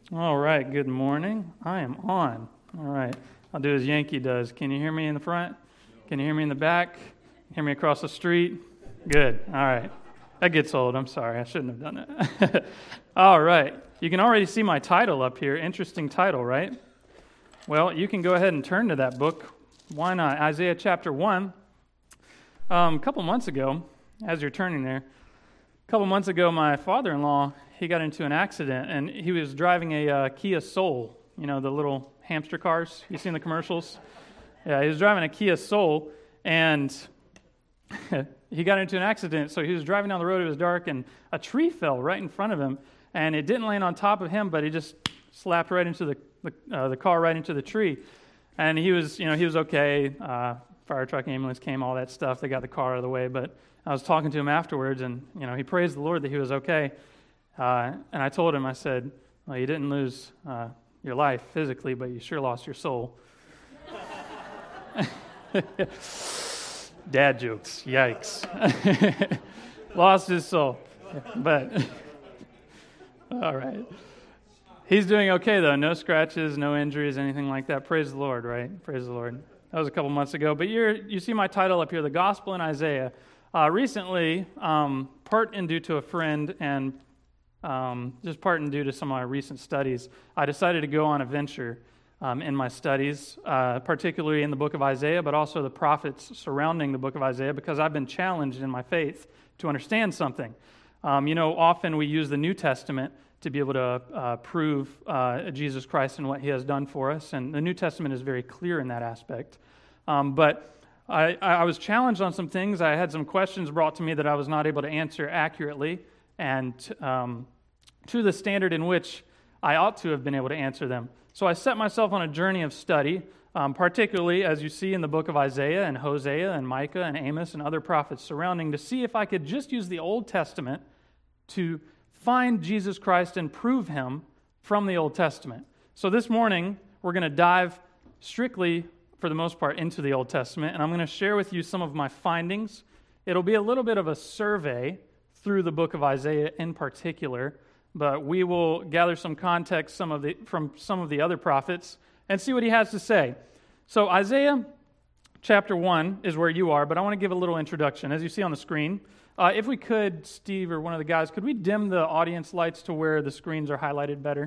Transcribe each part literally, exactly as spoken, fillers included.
All right, good morning. I am on. All right, I'll do as Yankee does. Can you hear me in the front? Can you hear me in the back? Hear me across the street? Good. All right. That gets old. I'm sorry. I shouldn't have done that. All right. You can already see my title up here. Interesting title, right? Well, you can go ahead and turn to that book. Why not? Isaiah chapter one. Um, a couple months ago, as you're turning there, a couple months ago, my father-in-law, he got into an accident, and he was driving a uh, Kia Soul, you know, the little hamster cars. You seen the commercials? Yeah, he was driving a Kia Soul, and he got into an accident. So he was driving down the road, it was dark, and a tree fell right in front of him, and it didn't land on top of him, but he just slapped right into the the, uh, the car, right into the tree. And he was, you know, he was okay. Uh, fire truck, ambulance came, all that stuff. They got the car out of the way, but I was talking to him afterwards, and, you know, he praised the Lord that he was okay. Uh, and I told him, I said, well, you didn't lose uh, your life physically, but you sure lost your soul. Dad jokes, yikes. Lost his soul. But, all right. He's doing okay, though. No scratches, no injuries, anything like that. Praise the Lord, right? Praise the Lord. That was a couple months ago. But you're, you see my title up here, The Gospel in Isaiah. Uh, recently, um, part in due to a friend and um, just part in due to some of my recent studies, I decided to go on a venture um, in my studies, uh, particularly in the book of Isaiah, but also the prophets surrounding the book of Isaiah, because I've been challenged in my faith to understand something. Um, you know, often we use the New Testament to be able to uh, prove uh, Jesus Christ and what He has done for us, and the New Testament is very clear in that aspect. Um, but I, I was challenged on some things. I had some questions brought to me that I was not able to answer accurately and um, to the standard in which I ought to have been able to answer them. So I set myself on a journey of study, um, particularly as you see in the book of Isaiah and Hosea and Micah and Amos and other prophets surrounding, to see if I could just use the Old Testament to find Jesus Christ and prove Him from the Old Testament. So this morning, we're going to dive strictly, for the most part, into the Old Testament, and I'm going to share with you some of my findings. It'll be a little bit of a survey through the book of Isaiah in particular, but we will gather some context some of the, from some of the other prophets and see what he has to say. So Isaiah chapter one is where you are, but I want to give a little introduction. As you see on the screen, uh, if we could, Steve or one of the guys, could we dim the audience lights to where the screens are highlighted better?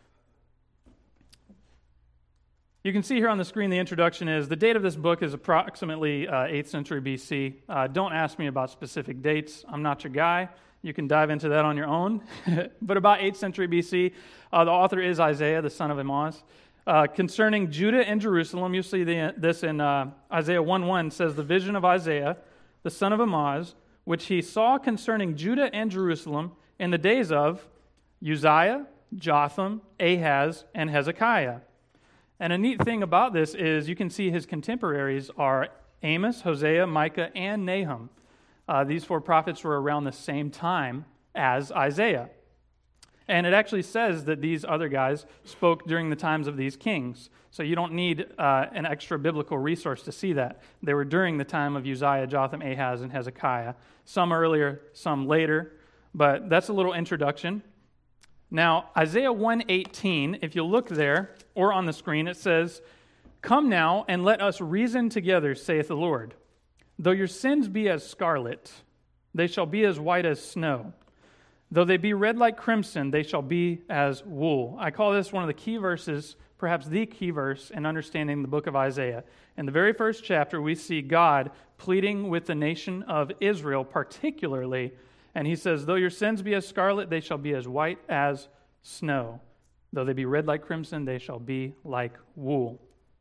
You can see here on the screen the introduction is, the date of this book is approximately uh, eighth century B C. Uh, don't ask me about specific dates. I'm not your guy. You can dive into that on your own. But about eighth century B C, uh, the author is Isaiah, the son of Amoz. Uh, concerning Judah and Jerusalem, you see the, this in uh, Isaiah one one, says, the vision of Isaiah, the son of Amoz, which he saw concerning Judah and Jerusalem in the days of Uzziah, Jotham, Ahaz, and Hezekiah. And a neat thing about this is you can see his contemporaries are Amos, Hosea, Micah, and Nahum. Uh, these four prophets were around the same time as Isaiah. And it actually says that these other guys spoke during the times of these kings. So you don't need uh, an extra biblical resource to see that. They were during the time of Uzziah, Jotham, Ahaz, and Hezekiah. Some earlier, some later. But that's a little introduction. Now, Isaiah one eighteen, if you look there, or on the screen, it says, come now, and let us reason together, saith the Lord. Though your sins be as scarlet, they shall be as white as snow. Though they be red like crimson, they shall be as wool. I call this one of the key verses, perhaps the key verse in understanding the book of Isaiah. In the very first chapter, we see God pleading with the nation of Israel particularly, and he says, though your sins be as scarlet, they shall be as white as snow. Though they be red like crimson, they shall be like wool.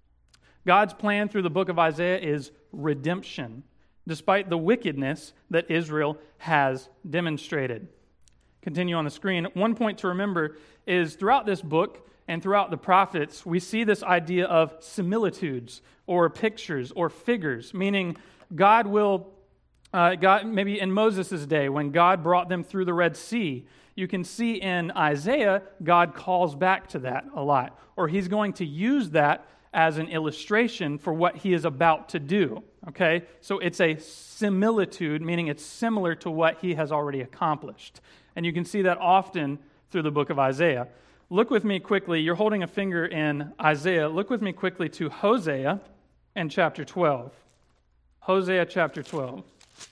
God's plan through the book of Isaiah is redemption, despite the wickedness that Israel has demonstrated. Continue on the screen. One point to remember is throughout this book and throughout the prophets, we see this idea of similitudes or pictures or figures, meaning God will Uh, God, maybe in Moses' day, when God brought them through the Red Sea, you can see in Isaiah, God calls back to that a lot. Or he's going to use that as an illustration for what he is about to do. Okay? So it's a similitude, meaning it's similar to what he has already accomplished. And you can see that often through the book of Isaiah. Look with me quickly. You're holding a finger in Isaiah. Look with me quickly to Hosea and chapter twelve. Hosea chapter twelve.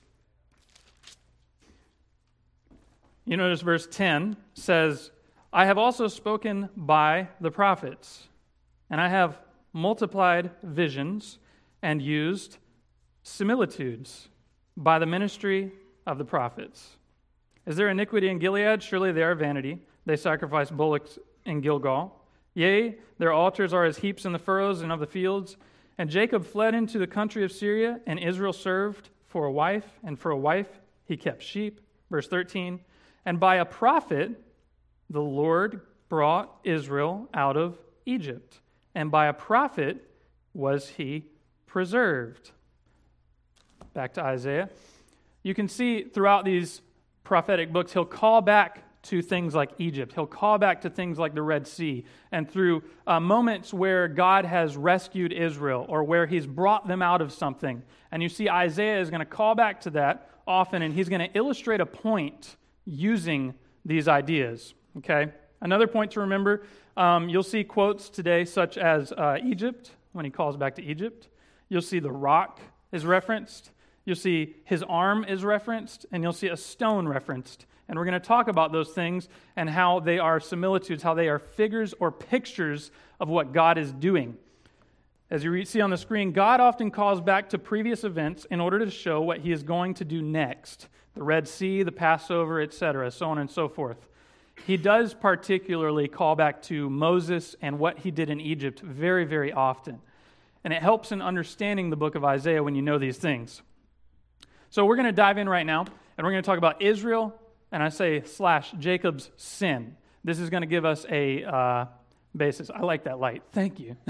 You notice verse ten says, I have also spoken by the prophets, and I have multiplied visions and used similitudes by the ministry of the prophets. Is there iniquity in Gilead? Surely they are vanity. They sacrifice bullocks in Gilgal. Yea, their altars are as heaps in the furrows and of the fields. And Jacob fled into the country of Syria, and Israel served for a wife, and for a wife he kept sheep. Verse thirteen, and by a prophet the Lord brought Israel out of Egypt, and by a prophet was he preserved. Back to Isaiah. You can see throughout these prophetic books, he'll call back to things like Egypt. He'll call back to things like the Red Sea, and through uh, moments where God has rescued Israel or where he's brought them out of something. And you see Isaiah is going to call back to that often, and he's going to illustrate a point using these ideas. Okay? Another point to remember, um, you'll see quotes today such as uh, Egypt, when he calls back to Egypt. You'll see the rock is referenced. You'll see his arm is referenced, and you'll see a stone referenced. And we're going to talk about those things and how they are similitudes, how they are figures or pictures of what God is doing. As you see on the screen, God often calls back to previous events in order to show what he is going to do next. The Red Sea, the Passover, et cetera, so on and so forth. He does particularly call back to Moses and what he did in Egypt very, very often. And it helps in understanding the book of Isaiah when you know these things. So we're going to dive in right now, and we're going to talk about Israel, and I say slash Jacob's sin. This is going to give us a uh, basis. I like that light. Thank you.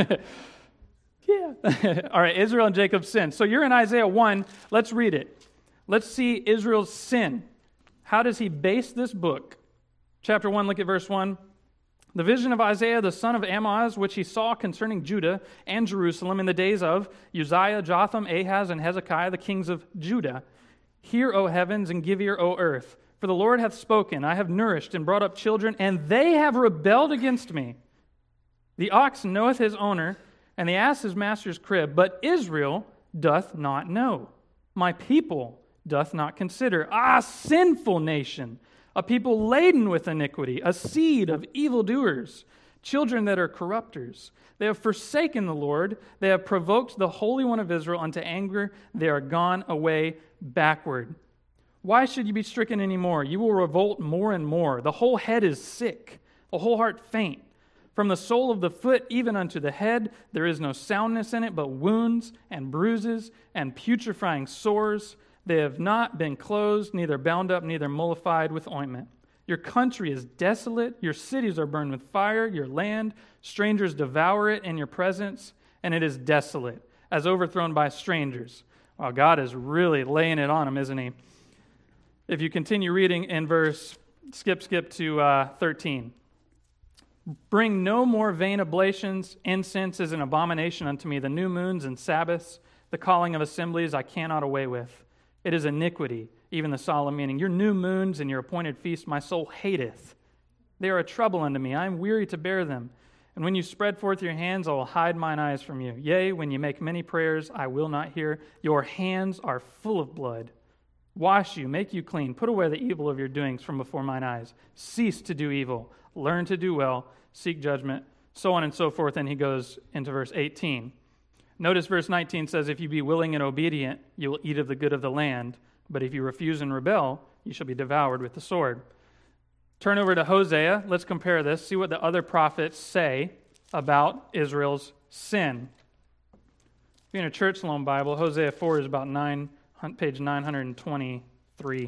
Yeah. All right, Israel and Jacob's sin. So you're in Isaiah one. Let's read it. Let's see Israel's sin. How does he base this book? Chapter one, look at verse one. The vision of Isaiah, the son of Amoz, which he saw concerning Judah and Jerusalem in the days of Uzziah, Jotham, Ahaz, and Hezekiah, the kings of Judah. Hear, O heavens, and give ear, O earth. For the Lord hath spoken. I have nourished and brought up children, and they have rebelled against me. The ox knoweth his owner, and the ass his master's crib, but Israel doth not know. My people doth not consider. Ah, sinful nation! A people laden with iniquity, a seed of evildoers, children that are corrupters. They have forsaken the Lord. They have provoked the Holy One of Israel unto anger. They are gone away backward. Why should you be stricken any more? You will revolt more and more. The whole head is sick, the whole heart faint. From the sole of the foot even unto the head, there is no soundness in it, but wounds and bruises and putrefying sores. They have not been closed, neither bound up, neither mollified with ointment. Your country is desolate. Your cities are burned with fire. Your land, strangers devour it in your presence, and it is desolate, as overthrown by strangers. Well, God is really laying it on them, isn't he? If you continue reading in verse, skip, skip to uh, thirteen. Bring no more vain oblations. Incense is an abomination unto me. The new moons and Sabbaths, the calling of assemblies, I cannot away with. It is iniquity, even the solemn meaning. Your new moons and your appointed feasts my soul hateth. They are a trouble unto me. I am weary to bear them. And when you spread forth your hands, I will hide mine eyes from you. Yea, when you make many prayers, I will not hear. Your hands are full of blood. Wash you, make you clean. Put away the evil of your doings from before mine eyes. Cease to do evil. Learn to do well. Seek judgment. So on and so forth. And he goes into verse eighteen. Notice verse nineteen says, if you be willing and obedient, you will eat of the good of the land. But if you refuse and rebel, you shall be devoured with the sword. Turn over to Hosea. Let's compare this. See what the other prophets say about Israel's sin. If you're in a church loan Bible, Hosea four is about nine, page nine hundred twenty-three.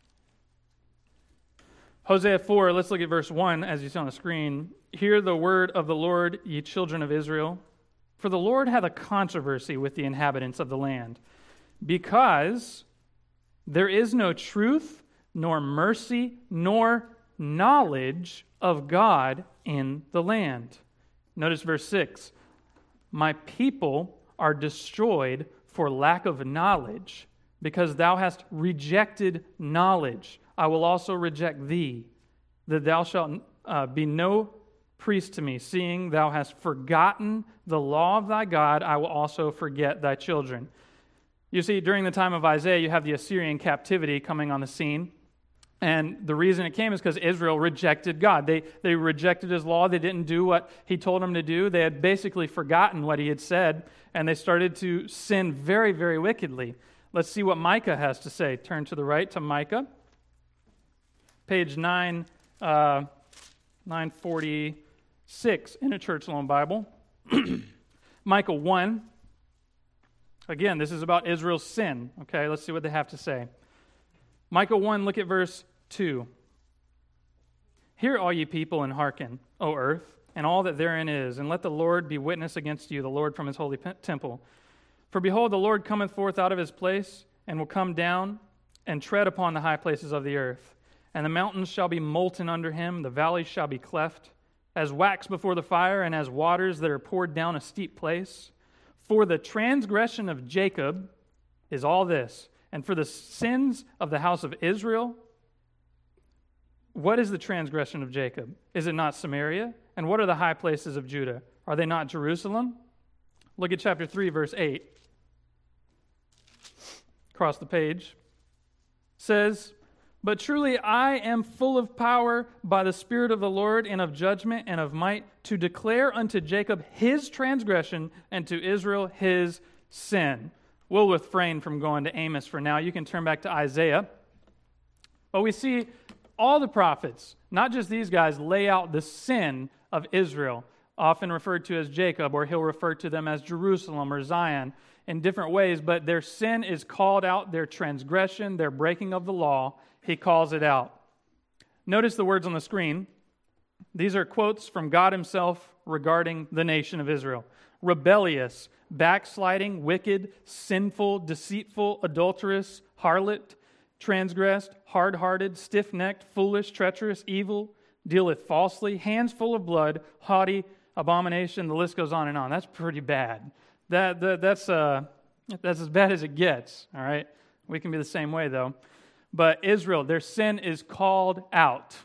Hosea four, let's look at verse one as you see on the screen. Hear the word of the Lord, ye children of Israel. For the Lord hath a controversy with the inhabitants of the land, because there is no truth, nor mercy, nor knowledge of God in the land. Notice verse six. My people are destroyed for lack of knowledge, because thou hast rejected knowledge. I will also reject thee, that thou shalt uh, be no priest to me, seeing thou hast forgotten the law of thy God, I will also forget thy children. You see, during the time of Isaiah, you have the Assyrian captivity coming on the scene. And the reason it came is because Israel rejected God. They, they rejected his law. They didn't do what he told them to do. They had basically forgotten what he had said, and they started to sin very, very wickedly. Let's see what Micah has to say. Turn to the right to Micah. Page nine, uh, nine forty-six in a Church Loan Bible. Micah one. Again, this is about Israel's sin. Okay, let's see what they have to say. Micah one, look at verse two. Hear, all ye people, and hearken, O earth, and all that therein is, and let the Lord be witness against you, the Lord from his holy temple. For behold, the Lord cometh forth out of his place, and will come down and tread upon the high places of the earth. And the mountains shall be molten under him, the valleys shall be cleft, as wax before the fire, and as waters that are poured down a steep place. For the transgression of Jacob is all this, and for the sins of the house of Israel. What is the transgression of Jacob? Is it not Samaria? And what are the high places of Judah? Are they not Jerusalem? Look at chapter three, verse eight. Across the page. It says, but truly I am full of power by the Spirit of the Lord, and of judgment and of might, to declare unto Jacob his transgression, and to Israel his sin. We'll refrain from going to Amos for now. You can turn back to Isaiah. But we see all the prophets, not just these guys, lay out the sin of Israel, often referred to as Jacob, or he'll refer to them as Jerusalem or Zion in different ways, but their sin is called out, their transgression, their breaking of the law, he calls it out. Notice the words on the screen. These are quotes from God himself regarding the nation of Israel. Rebellious, backsliding, wicked, sinful, deceitful, adulterous, harlot, transgressed, hard-hearted, stiff-necked, foolish, treacherous, evil, dealeth falsely, hands full of blood, haughty, abomination. The list goes on and on. That's pretty bad. That, that that's uh that's as bad as it gets. All right, we can be the same way though. But Israel, their sin is called out.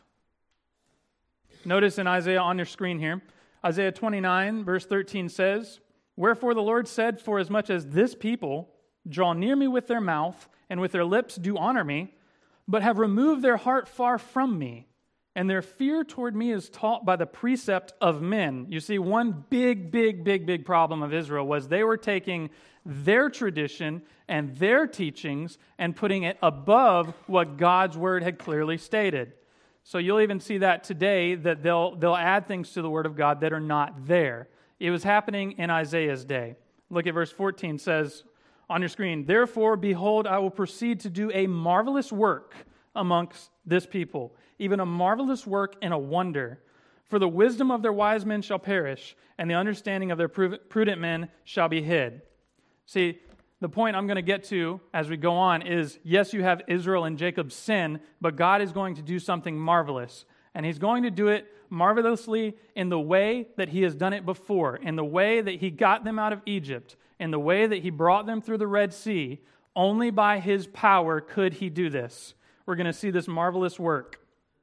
Notice in Isaiah on your screen here, Isaiah twenty-nine, verse thirteen says, wherefore the Lord said, for as much as this people draw near me with their mouth, and with their lips do honor me, but have removed their heart far from me, and their fear toward me is taught by the precept of men. You see, one big, big, big, big problem of Israel was they were taking their tradition and their teachings and putting it above what God's word had clearly stated. So you'll even see that today, that they'll they'll add things to the word of God that are not there. It was happening in Isaiah's day. Look at verse fourteen, it says on your screen, therefore, behold, I will proceed to do a marvelous work amongst this people, even a marvelous work and a wonder. For the wisdom of their wise men shall perish, and the understanding of their prudent men shall be hid. See, the point I'm going to get to as we go on is, yes, you have Israel and Jacob's sin, but God is going to do something marvelous. And he's going to do it marvelously in the way that he has done it before, in the way that he got them out of Egypt, in the way that he brought them through the Red Sea. Only by his power could he do this. We're going to see this marvelous work.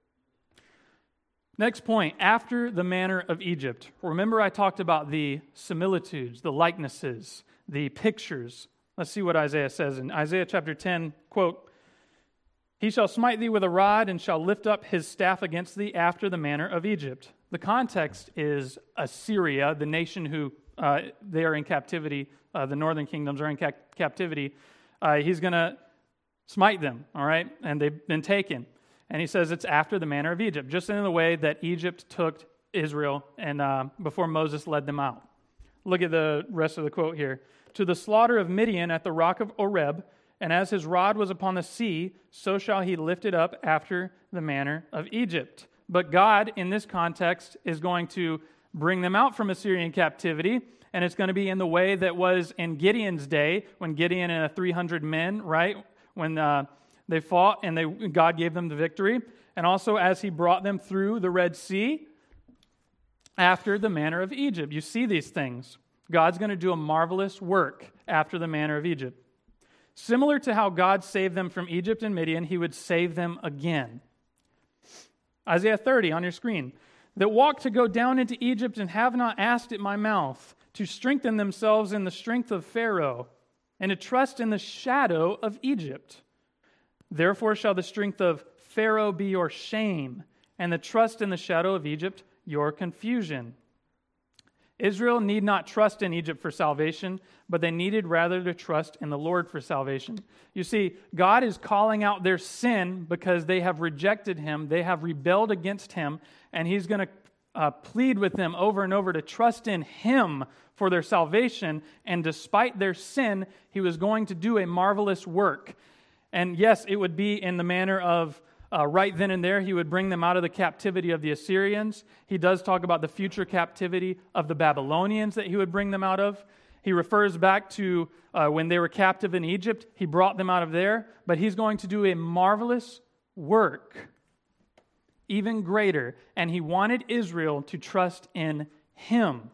Next point, after the manner of Egypt. Remember I talked about the similitudes, the likenesses, the pictures. Let's see what Isaiah says in Isaiah chapter ten, quote, he shall smite thee with a rod and shall lift up his staff against thee after the manner of Egypt. The context is Assyria, the nation who uh, they are in captivity. Uh, the northern kingdoms are in ca- captivity. Uh, he's going to smite them, all right? And they've been taken. And he says it's after the manner of Egypt, just in the way that Egypt took Israel and uh, before Moses led them out. Look at the rest of the quote here. To the slaughter of Midian at the rock of Oreb, and as his rod was upon the sea, so shall he lift it up after the manner of Egypt. But God, in this context, is going to bring them out from Assyrian captivity, and it's going to be in the way that was in Gideon's day, when Gideon and three hundred men, right, when uh, they fought and they God gave them the victory, and also as he brought them through the Red Sea after the manner of Egypt. You see these things. God's going to do a marvelous work after the manner of Egypt. Similar to how God saved them from Egypt and Midian, he would save them again. Isaiah thirty on your screen. That walk to go down into Egypt and have not asked at my mouth, to strengthen themselves in the strength of Pharaoh, and to trust in the shadow of Egypt. Therefore shall the strength of Pharaoh be your shame, and the trust in the shadow of Egypt your confusion. Israel need not trust in Egypt for salvation, but they needed rather to trust in the Lord for salvation. You see, God is calling out their sin because they have rejected Him, they have rebelled against Him, and He's going to uh, plead with them over and over to trust in Him for their salvation, and despite their sin, He was going to do a marvelous work. And yes, it would be in the manner of Uh, right then and there, He would bring them out of the captivity of the Assyrians. He does talk about the future captivity of the Babylonians that He would bring them out of. He refers back to uh, when they were captive in Egypt. He brought them out of there. But He's going to do a marvelous work, even greater. And He wanted Israel to trust in Him.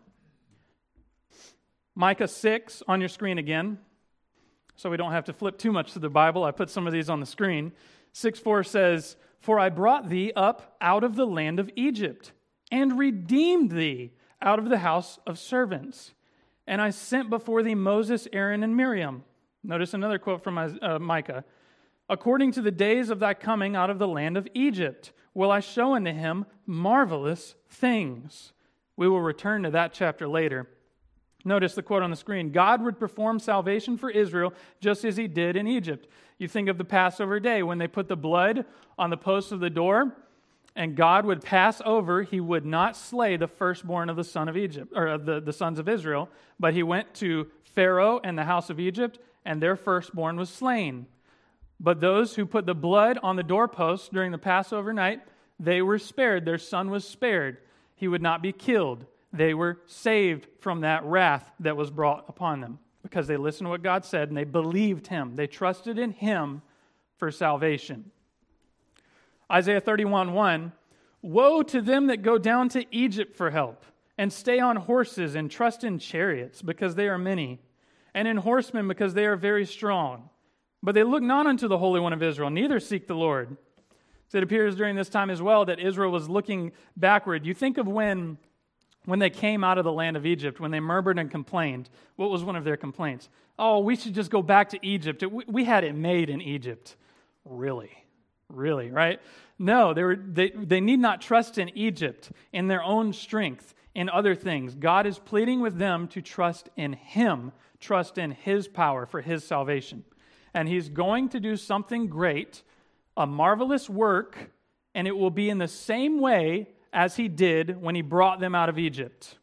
Micah six on your screen again. So we don't have to flip too much to the Bible. I put some of these on the screen. six four says, For I brought thee up out of the land of Egypt, and redeemed thee out of the house of servants. And I sent before thee Moses, Aaron, and Miriam. Notice another quote from uh, Micah. According to the days of thy coming out of the land of Egypt, will I show unto him marvelous things. We will return to that chapter later. Notice the quote on the screen. God would perform salvation for Israel just as He did in Egypt. You think of the Passover day when they put the blood on the posts of the door and God would pass over. He would not slay the firstborn of the son of Egypt, or of the, the sons of Israel, but He went to Pharaoh and the house of Egypt and their firstborn was slain. But those who put the blood on the doorposts during the Passover night, they were spared. Their son was spared. He would not be killed. They were saved from that wrath that was brought upon them because they listened to what God said and they believed Him. They trusted in Him for salvation. Isaiah thirty-one one, Woe to them that go down to Egypt for help, and stay on horses and trust in chariots, because they are many, and in horsemen, because they are very strong. But they look not unto the Holy One of Israel, neither seek the Lord. So it appears during this time as well that Israel was looking backward. You think of when... When they came out of the land of Egypt, when they murmured and complained, what was one of their complaints? Oh, we should just go back to Egypt. We, we had it made in Egypt. Really? Really, right? No, they, were, they, they need not trust in Egypt, in their own strength, in other things. God is pleading with them to trust in Him, trust in His power for His salvation. And He's going to do something great, a marvelous work, and it will be in the same way as He did when He brought them out of Egypt.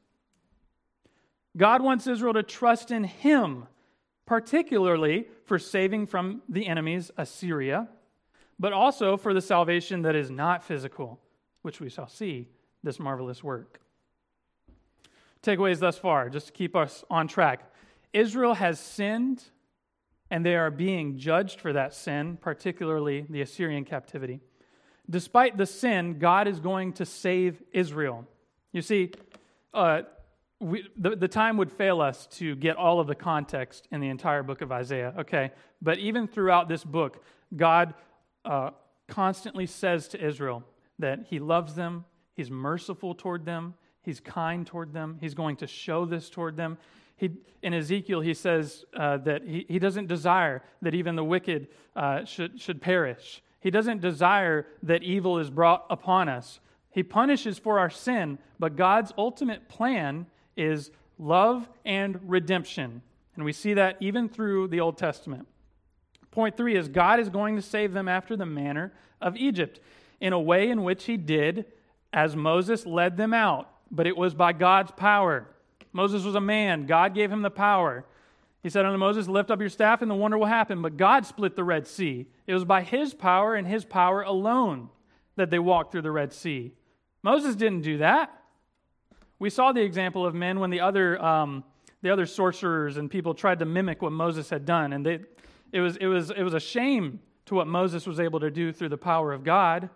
God wants Israel to trust in Him, particularly for saving from the enemies, Assyria, but also for the salvation that is not physical, which we shall see this marvelous work. Takeaways thus far, just to keep us on track. Israel has sinned, and they are being judged for that sin, particularly the Assyrian captivity. Despite the sin, God is going to save Israel. You see, uh, we, the, the time would fail us to get all of the context in the entire book of Isaiah, okay? But even throughout this book, God uh, constantly says to Israel that He loves them, He's merciful toward them, He's kind toward them, He's going to show this toward them. He, in Ezekiel, He says uh, that he, he doesn't desire that even the wicked uh, should, should perish. He doesn't desire that evil is brought upon us. He punishes for our sin, but God's ultimate plan is love and redemption. And we see that even through the Old Testament. Point three is God is going to save them after the manner of Egypt, in a way in which He did as Moses led them out, but it was by God's power. Moses was a man. God gave him the power. He said unto Moses, lift up your staff and the wonder will happen. But God split the Red Sea. It was by His power and His power alone that they walked through the Red Sea. Moses didn't do that. We saw the example of men when the other um, the other sorcerers and people tried to mimic what Moses had done. And they, it was, it was, it was a shame to what Moses was able to do through the power of God.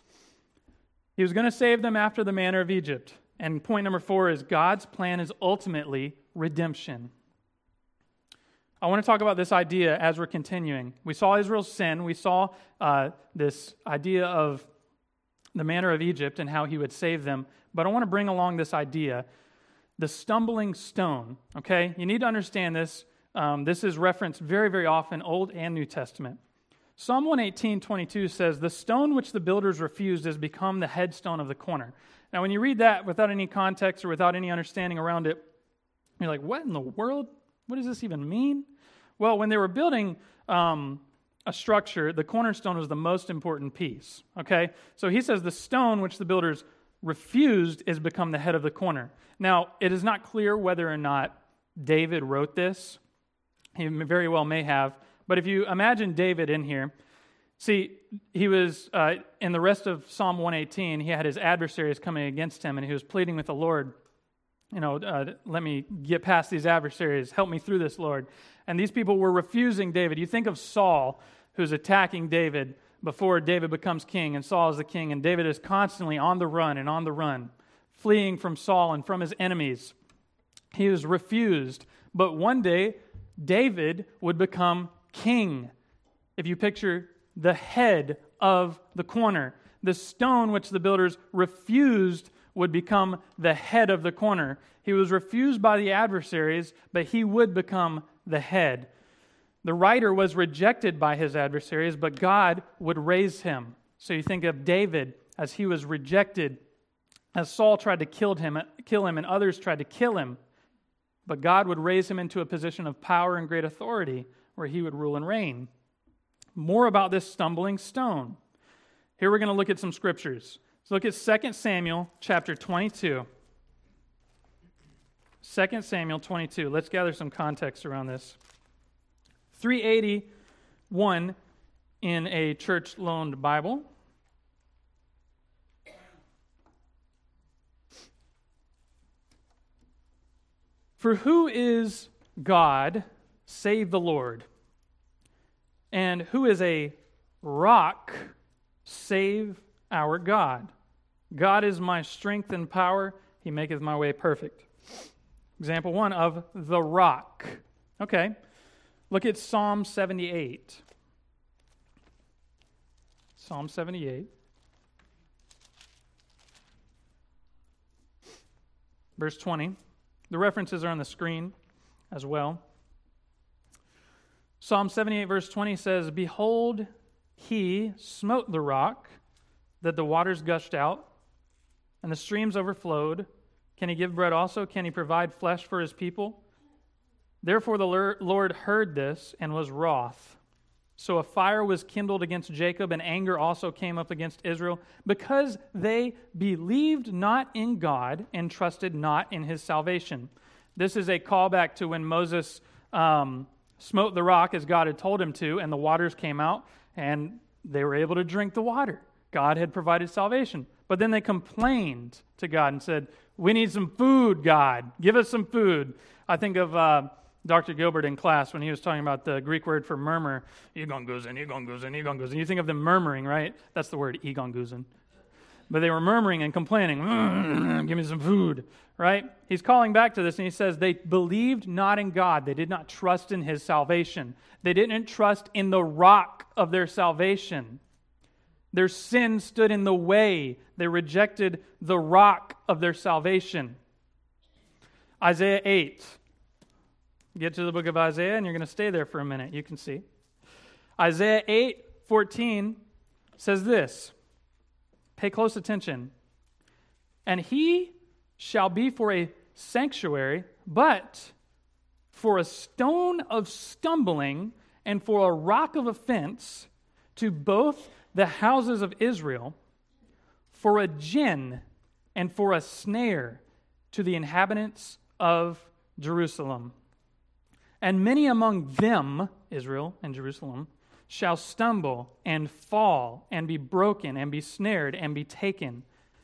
He was going to save them after the manner of Egypt. And point number four is God's plan is ultimately redemption. I want to talk about this idea as we're continuing. We saw Israel's sin. We saw uh, this idea of the manner of Egypt and how he would save them. But I want to bring along this idea, the stumbling stone, okay? You need to understand this. Um, this is referenced very, very often, Old and New Testament. Psalm one eighteen, twenty-two says, "The stone which the builders refused has become the headstone of the corner." Now, when you read that without any context or without any understanding around it, you're like, what in the world? What does this even mean? Well, when they were building um, a structure, the cornerstone was the most important piece, okay? So he says the stone which the builders refused is become the head of the corner. Now, it is not clear whether or not David wrote this. He very well may have. But if you imagine David in here, see, he was, uh, in the rest of Psalm one eighteen, he had his adversaries coming against him, and he was pleading with the Lord, you know, uh, let me get past these adversaries. Help me through this, Lord. And these people were refusing David. You think of Saul, who's attacking David before David becomes king, and Saul is the king, and David is constantly on the run and on the run, fleeing from Saul and from his enemies. He was refused. But one day, David would become king. If you picture the head of the corner, the stone which the builders refused would become the head of the corner. He was refused by the adversaries, but he would become the head. The writer was rejected by his adversaries, but God would raise him. So you think of David as he was rejected, as Saul tried to kill him, kill him, and others tried to kill him. But God would raise him into a position of power and great authority where he would rule and reign. More about this stumbling stone. Here we're going to look at some scriptures. Let's look at Second Samuel chapter twenty-two. Second Samuel twenty-two. Let's gather some context around this. three eighty-one in a church-loaned Bible. For who is God save the Lord? And who is a rock save our God? God is my strength and power. He maketh my way perfect. Example one of the rock. Okay. Look at Psalm seventy-eight. Psalm seventy-eight. Verse twenty. The references are on the screen as well. Psalm seventy-eight verse twenty says, "Behold, he smote the rock, that the waters gushed out, and the streams overflowed. Can he give bread also? Can he provide flesh for his people? Therefore the Lord heard this and was wroth. So a fire was kindled against Jacob, and anger also came up against Israel, because they believed not in God and trusted not in his salvation." This is a callback to when Moses um, smote the rock as God had told him to, and the waters came out, and they were able to drink the water. God had provided salvation. But then they complained to God and said, "We need some food, God. Give us some food." I think of uh, Doctor Gilbert in class when he was talking about the Greek word for murmur. Egonguzen, egonguzen, egonguzen. You think of them murmuring, right? That's the word, egonguzen. But they were murmuring and complaining. "Give me some food," right? He's calling back to this, and he says they believed not in God. They did not trust in his salvation. They didn't trust in the rock of their salvation. Their sin stood in the way. They rejected the rock of their salvation. Isaiah eight. Get to the book of Isaiah, and you're going to stay there for a minute. You can see. Isaiah eight fourteen says this. Pay close attention. "And he shall be for a sanctuary, but for a stone of stumbling and for a rock of offense to both the houses of Israel, for a gin and for a snare to the inhabitants of Jerusalem. And many among them," Israel and Jerusalem, "shall stumble and fall and be broken and be snared and be taken."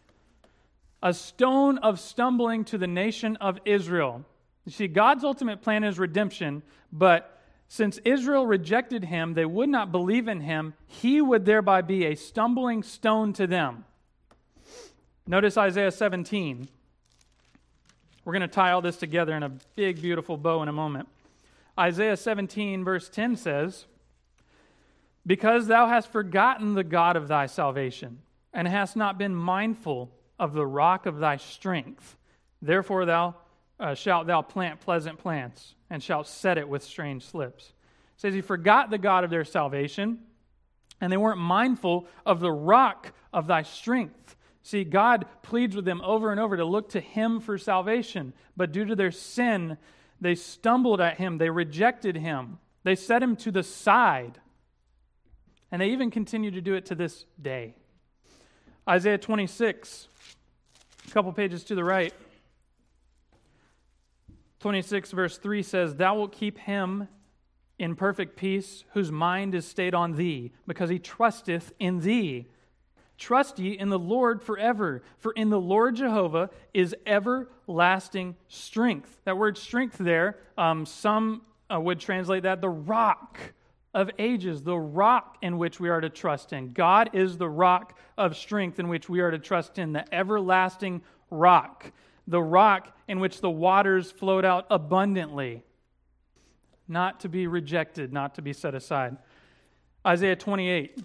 A stone of stumbling to the nation of Israel. You see, God's ultimate plan is redemption, but since Israel rejected him, they would not believe in him, he would thereby be a stumbling stone to them. Notice Isaiah seventeen. We're going to tie all this together in a big, beautiful bow in a moment. Isaiah seventeen, verse ten says, "Because thou hast forgotten the God of thy salvation, and hast not been mindful of the rock of thy strength. Therefore thou uh, shalt thou plant pleasant plants, and shalt set it with strange slips. It says he forgot the God of their salvation, and they weren't mindful of the rock of thy strength. See, God pleads with them over and over to look to him for salvation, but due to their sin, they stumbled at him, they rejected him, they set him to the side, and they even continue to do it to this day. Isaiah twenty-six, a couple pages to the right. twenty-six verse three says, Thou wilt keep him in perfect peace, whose mind is stayed on thee, because he trusteth in thee. Trust ye in the Lord forever, for in the Lord Jehovah is everlasting strength. That word strength there, um, some uh, would translate that the rock of ages, the rock in which we are to trust in. God is the rock of strength in which we are to trust in, the everlasting rock, the rock in which the waters flowed out abundantly, not to be rejected, not to be set aside. Isaiah twenty-eight.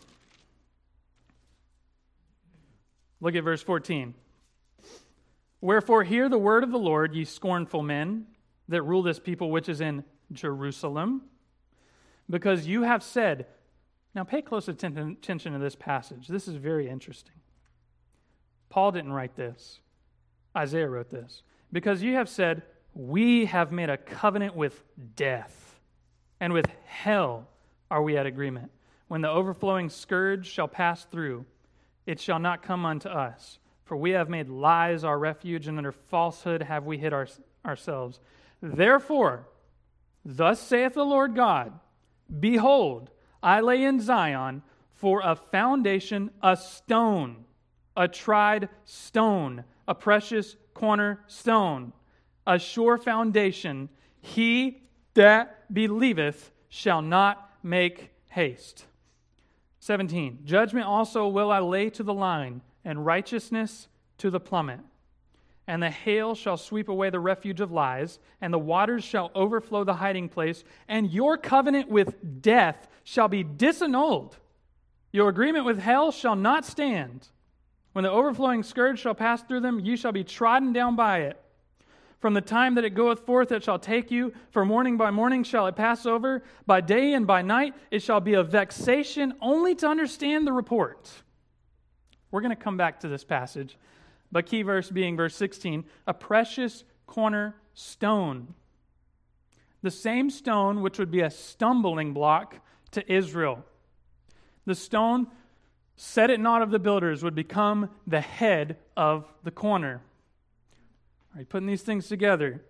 Look at verse fourteen. Wherefore hear the word of the Lord, ye scornful men that rule this people which is in Jerusalem, because you have said, now pay close attention to this passage. This is very interesting. Paul didn't write this. Isaiah wrote this. Because you have said, we have made a covenant with death, and with hell are we at agreement. When the overflowing scourge shall pass through, it shall not come unto us. For we have made lies our refuge, and under falsehood have we hid our, ourselves. Therefore, thus saith the Lord God, Behold, I lay in Zion for a foundation a stone, a tried stone, a precious cornerstone, a sure foundation. He that believeth shall not make haste. seventeen. Judgment also will I lay to the line, and righteousness to the plummet. And the hail shall sweep away the refuge of lies, and the waters shall overflow the hiding place, and your covenant with death shall be disannulled. Your agreement with hell shall not stand. When the overflowing scourge shall pass through them, you shall be trodden down by it. From the time that it goeth forth, it shall take you. For morning by morning shall it pass over. By day and by night it shall be a vexation only to understand the report. We're going to come back to this passage. But key verse being verse sixteen, a precious cornerstone. The same stone which would be a stumbling block to Israel. The stone, set it not of the builders, would become the head of the corner. All right, putting these things together.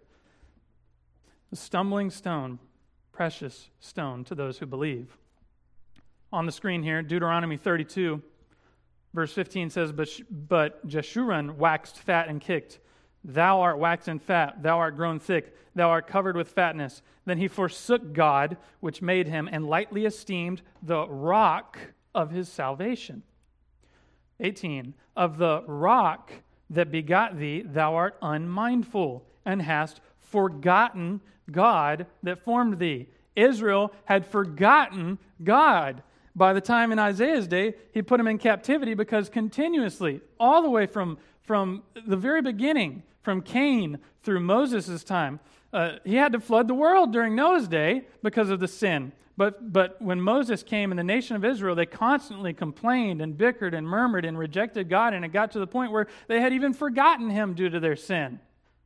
The stumbling stone, precious stone to those who believe. On the screen here, Deuteronomy thirty-two. Verse fifteen says, But, but Jeshurun waxed fat and kicked. Thou art waxen fat, thou art grown thick, thou art covered with fatness. Then he forsook God, which made him, and lightly esteemed the rock of his salvation. eighteen. Of the rock that begot thee, thou art unmindful, and hast forgotten God that formed thee. Israel had forgotten God. By the time in Isaiah's day, he put them in captivity because continuously, all the way from, from the very beginning, from Cain through Moses' time, uh, he had to flood the world during Noah's day because of the sin. But, but when Moses came and the nation of Israel, they constantly complained and bickered and murmured and rejected God, and it got to the point where they had even forgotten him due to their sin.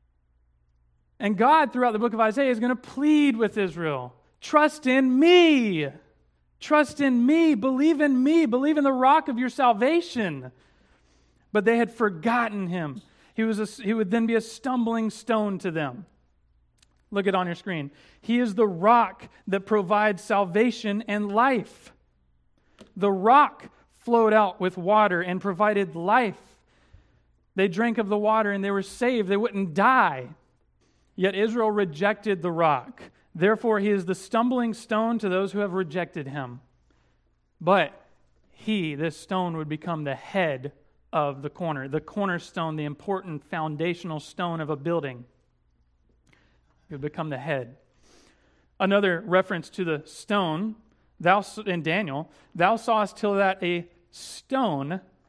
And God, throughout the book of Isaiah, is going to plead with Israel, trust in me. Trust in me, believe in me, believe in the rock of your salvation. But they had forgotten him. He was a, he would then be a stumbling stone to them. Look at it on your screen. He is the rock that provides salvation and life. The rock flowed out with water and provided life. They drank of the water and they were saved. They wouldn't die. Yet Israel rejected the rock. Therefore, he is the stumbling stone to those who have rejected him. But he, this stone, would become the head of the corner, the cornerstone, the important foundational stone of a building. He would become the head. Another reference to the stone, thou in Daniel, thou sawest till that a stone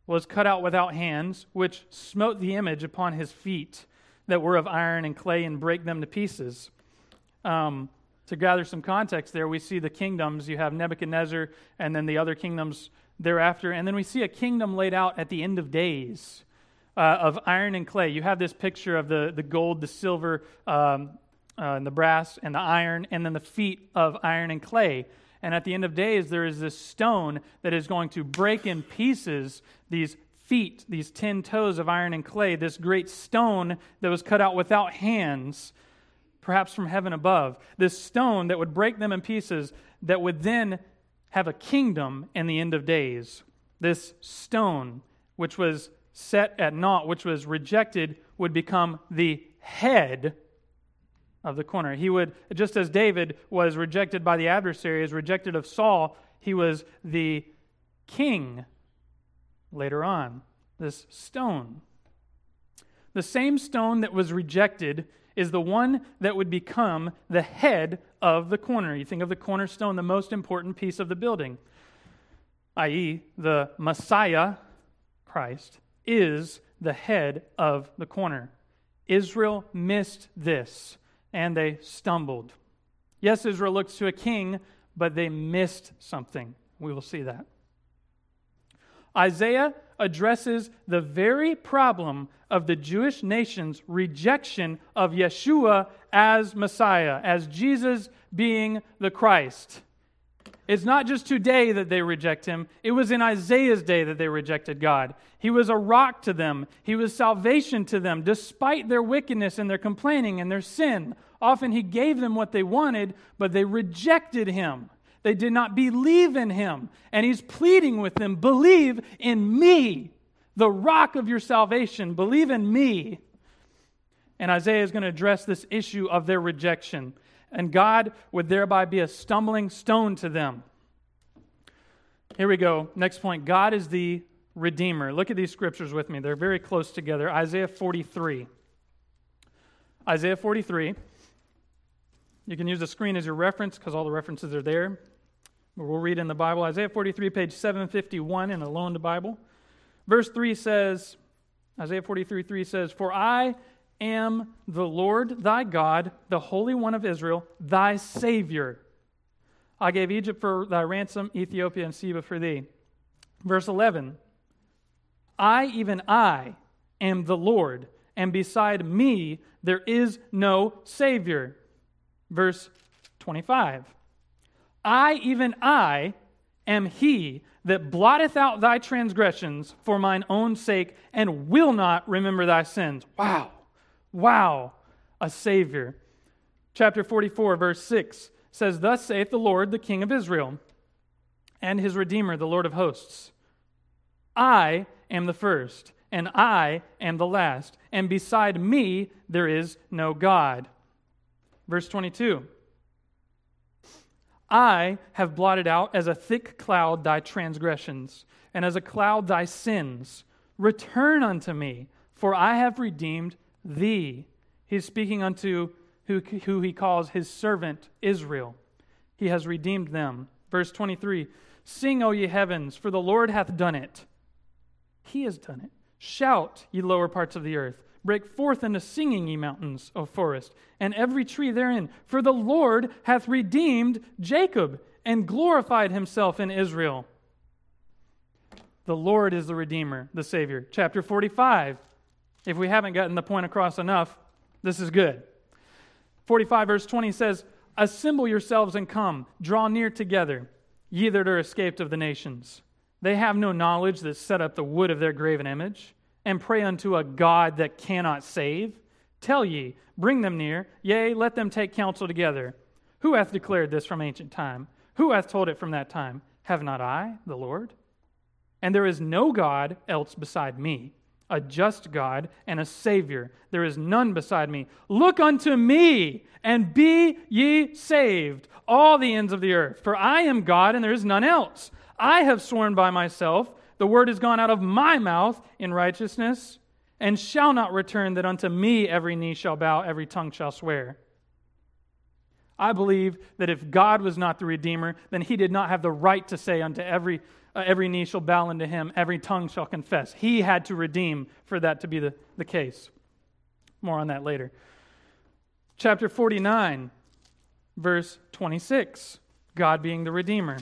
was cut out without hands, which smote the image upon his feet that were of iron and clay and brake them to pieces. Um, to gather some context there, we see the kingdoms. You have Nebuchadnezzar and then the other kingdoms thereafter. And then we see a kingdom laid out at the end of days uh, of iron and clay. You have this picture of the, the gold, the silver, um, uh, and the brass and the iron, and then the feet of iron and clay. And at the end of days, there is this stone that is going to break in pieces these feet, these ten toes of iron and clay, this great stone that was cut out without hands, perhaps from heaven above. This stone that would break them in pieces, that would then have a kingdom in the end of days. This stone, which was set at naught, which was rejected, would become the head of the corner. He would, just as David was rejected by the adversary, is rejected of Saul, he was the king later on. This stone. The same stone that was rejected is the one that would become the head of the corner. You think of the cornerstone, the most important piece of the building, that is the Messiah, Christ, is the head of the corner. Israel missed this, and they stumbled. Yes, Israel looks to a king, but they missed something. We will see that. Isaiah addresses the very problem of the Jewish nation's rejection of Yeshua as Messiah, as Jesus being the Christ. It's not just today that they reject him. It was in Isaiah's day that they rejected God. He was a rock to them. He was salvation to them, despite their wickedness and their complaining and their sin. Often he gave them what they wanted, but they rejected him. They did not believe in him. And he's pleading with them, believe in me, the rock of your salvation. Believe in me. And Isaiah is going to address this issue of their rejection. And God would thereby be a stumbling stone to them. Here we go. Next point. God is the Redeemer. Look at these scriptures with me. They're very close together. Isaiah forty-three. Isaiah forty-three. You can use the screen as your reference because all the references are there. But we'll read in the Bible. Isaiah forty-three, page seven fifty-one in the Loan to Bible. Verse three says, Isaiah forty-three, three says, For I am the Lord thy God, the Holy One of Israel, thy Savior. I gave Egypt for thy ransom, Ethiopia and Seba for thee. Verse eleven, I, even I, am the Lord, and beside me there is no Savior. Verse twenty-five, I, even I, am he that blotteth out thy transgressions for mine own sake, and will not remember thy sins. Wow. Wow. A Savior. Chapter forty-four, verse six says, Thus saith the Lord, the King of Israel, and his Redeemer, the Lord of hosts. I am the first, and I am the last, and beside me there is no God. Verse twenty-two, I have blotted out as a thick cloud thy transgressions, and as a cloud thy sins. Return unto me, for I have redeemed thee. He's speaking unto who, who he calls his servant Israel. He has redeemed them. Verse twenty-three, Sing, O ye heavens, for the Lord hath done it. He has done it. Shout, ye lower parts of the earth. Break forth into singing, ye mountains, O forest, and every tree therein. For the Lord hath redeemed Jacob, and glorified himself in Israel. The Lord is the Redeemer, the Savior. Chapter forty-five. If we haven't gotten the point across enough, this is good. forty-five verse twenty says, Assemble yourselves and come, draw near together, ye that are escaped of the nations. They have no knowledge that set up the wood of their graven image, and pray unto a God that cannot save. Tell ye, bring them near, yea, let them take counsel together. Who hath declared this from ancient time? Who hath told it from that time? Have not I, the Lord? And there is no God else beside me, a just God and a Savior. There is none beside me. Look unto me, and be ye saved, all the ends of the earth. For I am God, and there is none else. I have sworn by myself, the word is gone out of my mouth in righteousness, and shall not return, that unto me every knee shall bow, every tongue shall swear. I believe that if God was not the Redeemer, then he did not have the right to say unto every uh, every knee shall bow unto him, every tongue shall confess. He had to redeem for that to be the, the case. More on that later. Chapter forty-nine, verse twenty-six, God being the Redeemer.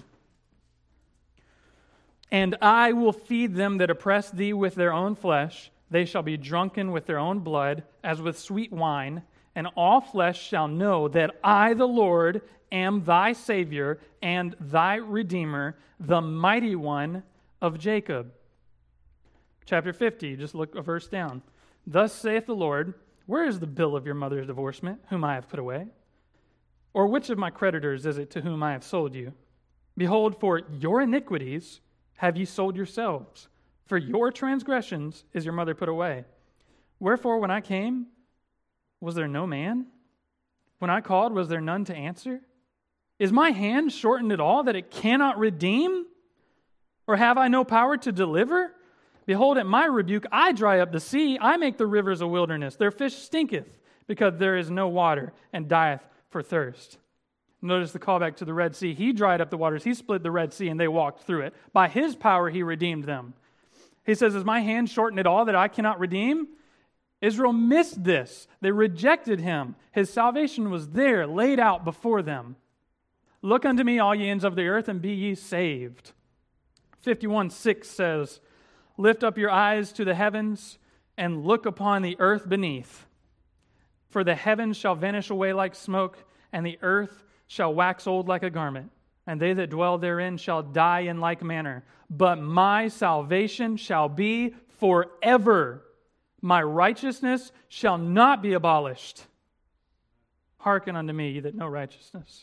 And I will feed them that oppress thee with their own flesh. They shall be drunken with their own blood, as with sweet wine. And all flesh shall know that I, the Lord, am thy Savior and thy Redeemer, the mighty one of Jacob. Chapter fifty, just look a verse down. Thus saith the Lord, where is the bill of your mother's divorcement, whom I have put away? Or which of my creditors is it to whom I have sold you? Behold, for your iniquities have ye sold yourselves. For your transgressions is your mother put away. Wherefore, when I came, was there no man? When I called, was there none to answer? Is my hand shortened at all that it cannot redeem? Or have I no power to deliver? Behold, at my rebuke I dry up the sea. I make the rivers a wilderness. Their fish stinketh, because there is no water, and dieth for thirst. Notice the callback to the Red Sea. He dried up the waters. He split the Red Sea, and they walked through it. By his power he redeemed them. He says, is my hand shortened at all that I cannot redeem? Israel missed this. They rejected him. His salvation was there, laid out before them. Look unto me, all ye ends of the earth, and be ye saved. fifty-one six says, lift up your eyes to the heavens, and look upon the earth beneath. For the heavens shall vanish away like smoke, and the earth shall wax old like a garment, and they that dwell therein shall die in like manner. But my salvation shall be forever. My righteousness shall not be abolished. Hearken unto me, ye that know righteousness.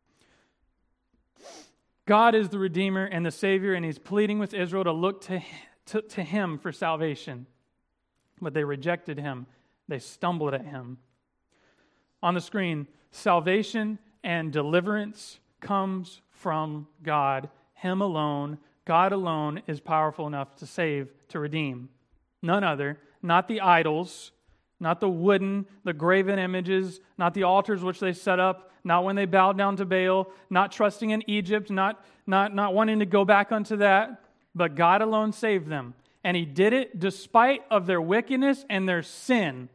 God is the Redeemer and the Savior, and he's pleading with Israel to look to, to, to him for salvation. But they rejected him. They stumbled at him. On the screen, salvation and deliverance comes from God, him alone. God alone is powerful enough to save, to redeem. None other. Not the idols, not the wooden, the graven images, not the altars which they set up, not when they bowed down to Baal, not trusting in Egypt, not, not, not wanting to go back unto that, but God alone saved them. And he did it despite of their wickedness and their sin.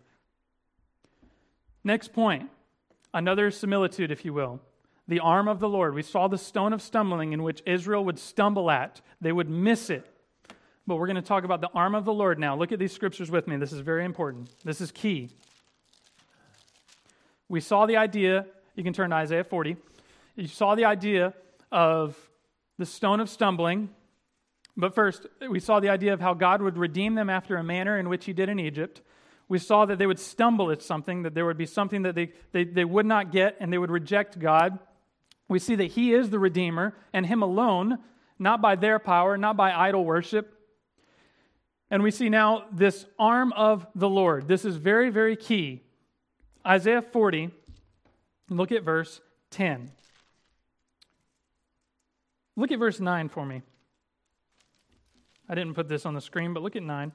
Next point, another similitude, if you will. The arm of the Lord. We saw the stone of stumbling in which Israel would stumble at. They would miss it. But we're going to talk about the arm of the Lord now. Look at these scriptures with me. This is very important. This is key. We saw the idea, you can turn to Isaiah forty. You saw the idea of the stone of stumbling. But first, we saw the idea of how God would redeem them after a manner in which he did in Egypt. We saw that they would stumble at something, that there would be something that they, they, they would not get, and they would reject God. We see that he is the Redeemer, and him alone, not by their power, not by idol worship. And we see now this arm of the Lord. This is very, very key. Isaiah forty, look at verse ten. Look at verse nine for me. I didn't put this on the screen, but look at nine.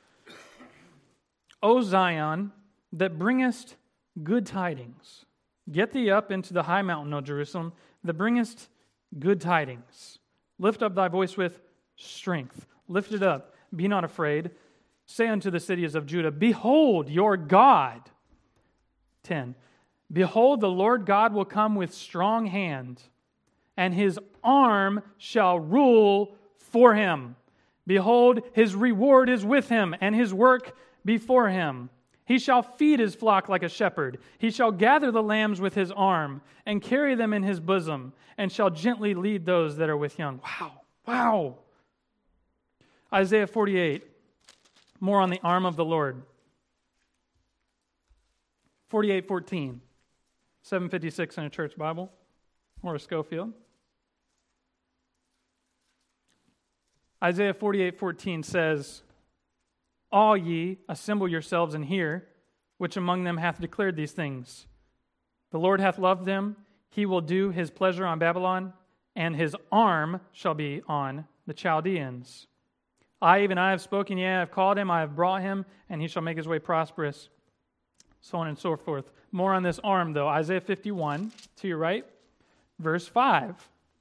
O Zion, that bringest good tidings, get thee up into the high mountain, O Jerusalem, that bringest good tidings. Lift up thy voice with strength. Lift it up. Be not afraid. Say unto the cities of Judah, behold your God. ten. Behold, the Lord God will come with strong hand, and his arm shall rule for him. Behold, his reward is with him, and his work before him. He shall feed his flock like a shepherd. He shall gather the lambs with his arm, and carry them in his bosom, and shall gently lead those that are with young. Wow, wow. Isaiah forty-eight, more on the arm of the Lord. forty-eight fourteen, seven fifty-six in a church Bible, or a Schofield. Isaiah forty-eight fourteen says, all ye, assemble yourselves and hear, which among them hath declared these things. The Lord hath loved them, he will do his pleasure on Babylon, and his arm shall be on the Chaldeans. I, even I, have spoken, yea, I have called him, I have brought him, and he shall make his way prosperous. so on and so forth. More on this arm, though. Isaiah fifty-one, to your right, verse five.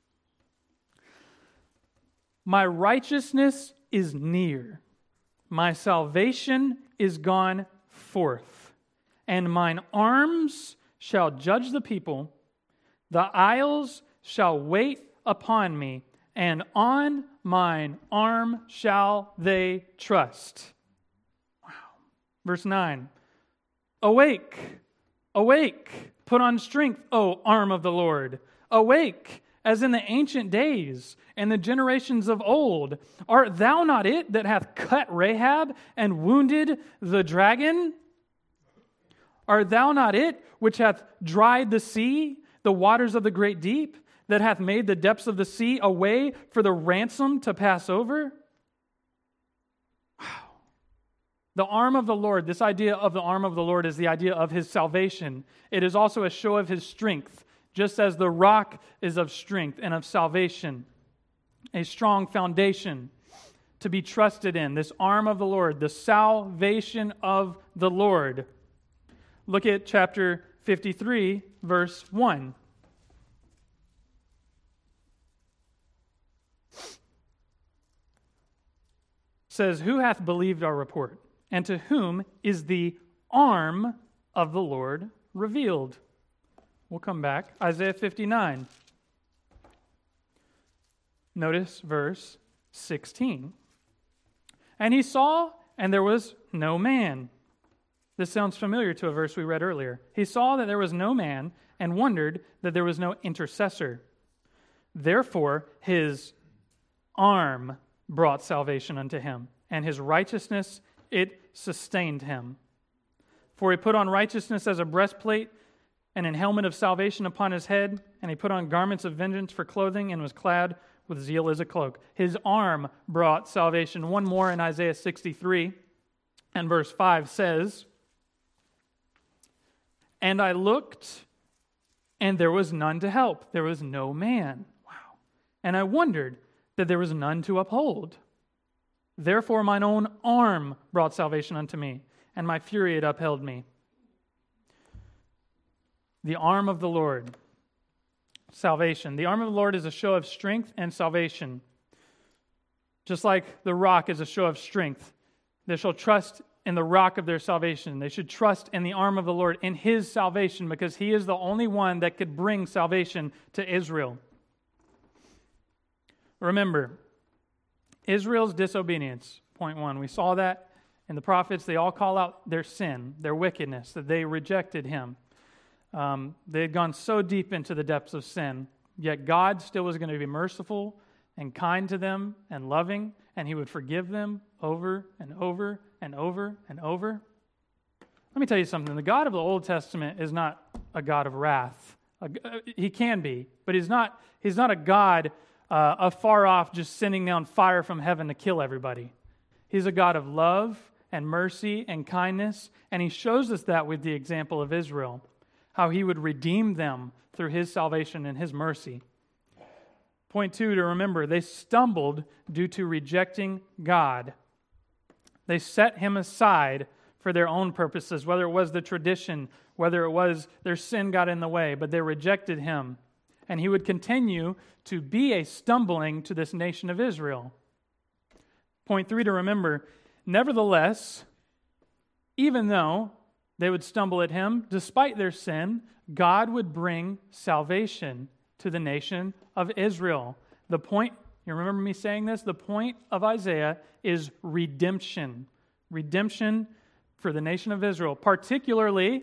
My righteousness is near, my salvation is gone forth, and mine arms shall judge the people. The isles shall wait upon me, and on mine arm shall they trust. Wow. Verse nine. Awake, awake, put on strength, O arm of the Lord. Awake, as in the ancient days and the generations of old. Art thou not it that hath cut Rahab and wounded the dragon? Art thou not it which hath dried the sea, the waters of the great deep, that hath made the depths of the sea a way for the ransom to pass over? Wow. The arm of the Lord, this idea of the arm of the Lord is the idea of His salvation. It is also a show of His strength, just as the rock is of strength and of salvation, a strong foundation to be trusted in. This arm of the Lord, the salvation of the Lord. Look at chapter fifty-three, verse one. It says, who hath believed our report? And to whom is the arm of the Lord revealed? We'll come back. Isaiah fifty-nine. Notice verse sixteen. And he saw, and there was no man. This sounds familiar to a verse we read earlier. He saw that there was no man, and wondered that there was no intercessor. Therefore his arm brought salvation unto him, and his righteousness, it sustained him. For he put on righteousness as a breastplate, and an helmet of salvation upon his head, and he put on garments of vengeance for clothing, and was clad with zeal as a cloak. His arm brought salvation. One more in Isaiah sixty-three, and verse five says, and I looked, and there was none to help. There was no man. Wow. And I wondered that there was none to uphold. Therefore mine own arm brought salvation unto me, and my fury it upheld me. The arm of the Lord. Salvation. The arm of the Lord is a show of strength and salvation. Just like the rock is a show of strength. They shall trust in the rock of their salvation. They should trust in the arm of the Lord, in His salvation, because He is the only one that could bring salvation to Israel. Remember, Israel's disobedience, point one. We saw that in the prophets. They all call out their sin, their wickedness, that they rejected Him. Um, they had gone so deep into the depths of sin, yet God still was going to be merciful and kind to them and loving, and He would forgive them over and over and over and over. Let me tell you something. The God of the Old Testament is not a God of wrath. He can be, but He's not, he's not a God uh, afar off just sending down fire from heaven to kill everybody. He's a God of love and mercy and kindness, and He shows us that with the example of Israel, how He would redeem them through His salvation and His mercy. Point two, to remember, they stumbled due to rejecting God. They set Him aside for their own purposes, whether it was the tradition, whether it was their sin got in the way, but they rejected Him. And He would continue to be a stumbling to this nation of Israel. Point three, to remember, nevertheless, even though they would stumble at Him, despite their sin, God would bring salvation to the nation of Israel. The point, you remember me saying this? The point of Isaiah is redemption. Redemption for the nation of Israel, particularly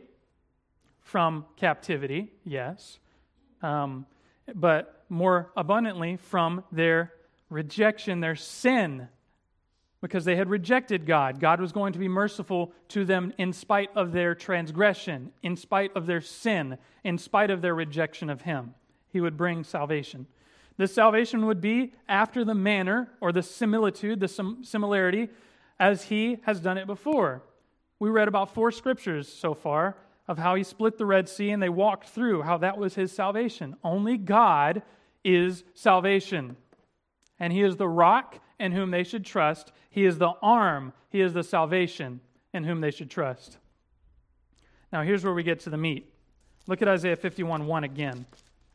from captivity, yes, um, but more abundantly from their rejection, their sin, because they had rejected God. God was going to be merciful to them in spite of their transgression, in spite of their sin, in spite of their rejection of Him. He would bring salvation. This salvation would be after the manner or the similitude, the sim- similarity, as He has done it before. We read about four scriptures so far of how He split the Red Sea and they walked through, how that was His salvation. Only God is salvation. And He is the rock in whom they should trust. He is the arm. He is the salvation in whom they should trust. Now here's where we get to the meat. Look at Isaiah fifty-one one again.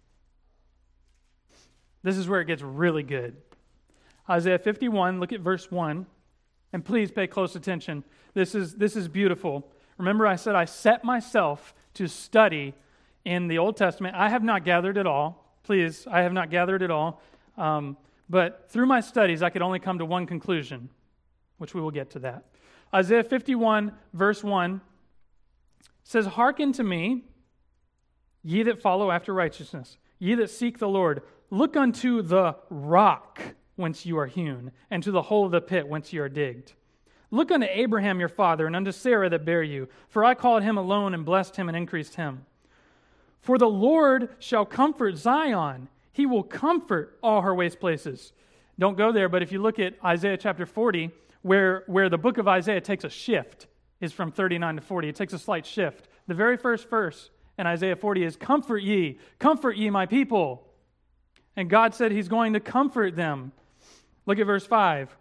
This is where it gets really good. Isaiah fifty-one, look at verse one. And please pay close attention. This is, this is beautiful. Remember I said I set myself to study in the Old Testament. I have not gathered it all. Please, I have not gathered it all. Um, but through my studies, I could only come to one conclusion, which we will get to that. Isaiah fifty-one, verse one says, "Hearken to me, ye that follow after righteousness, ye that seek the Lord. Look unto the rock whence you are hewn, and to the hole of the pit whence you are digged. Look unto Abraham your father, and unto Sarah that bare you. For I called him alone, and blessed him, and increased him. For the Lord shall comfort Zion. He will comfort all her waste places." Don't go there, but if you look at Isaiah chapter forty, where, where the book of Isaiah takes a shift, is from thirty-nine to forty. It takes a slight shift. The very first verse in Isaiah forty is, "Comfort ye, comfort ye my people." And God said He's going to comfort them. Look at verse five.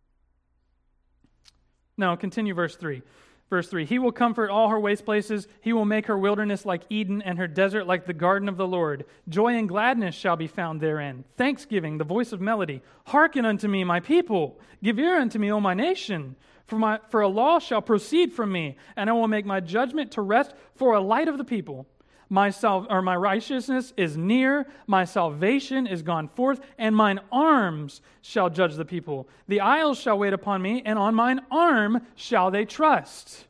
No, continue verse three. Verse three, "He will comfort all her waste places. He will make her wilderness like Eden, and her desert like the garden of the Lord. Joy and gladness shall be found therein. Thanksgiving, the voice of melody. Hearken unto me, my people. Give ear unto me, O my nation. For, my, for a law shall proceed from me, and I will make my judgment to rest for a light of the people. My sal- or my righteousness is near, my salvation is gone forth, and mine arms shall judge the people. The isles shall wait upon me, and on mine arm shall they trust."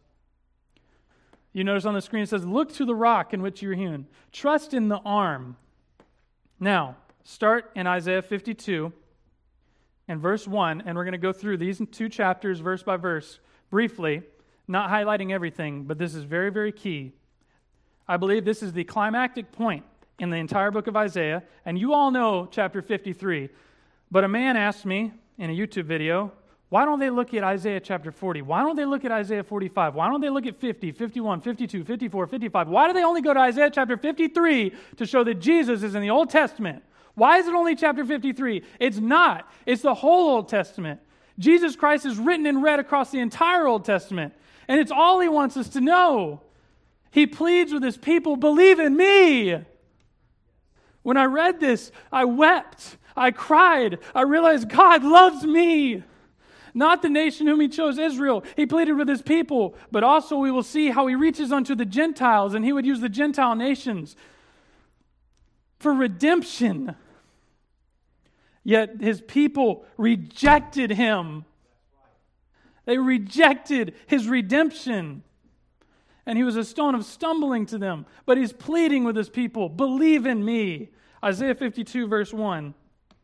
You notice on the screen it says, "Look to the rock in which you are hewn." Trust in the arm. Now, start in Isaiah fifty-two and verse one, and we're going to go through these two chapters verse by verse briefly, not highlighting everything, but this is very, very key. I believe this is the climactic point in the entire book of Isaiah, and you all know chapter fifty-three. But a man asked me in a YouTube video, why don't they look at Isaiah chapter forty? Why don't they look at Isaiah forty-five? Why don't they look at fifty, fifty-one, fifty-two, fifty-four, fifty-five? Why do they only go to Isaiah chapter fifty-three to show that Jesus is in the Old Testament? Why is it only chapter fifty-three? It's not. It's the whole Old Testament. Jesus Christ is written and read across the entire Old Testament, and it's all He wants us to know. He pleads with His people, believe in me. When I read this, I wept. I cried. I realized God loves me. Not the nation whom He chose, Israel. He pleaded with His people. But also we will see how He reaches unto the Gentiles, and He would use the Gentile nations for redemption. Yet His people rejected Him. They rejected His redemption. And He was a stone of stumbling to them. But He's pleading with His people, believe in me. Isaiah fifty-two verse one.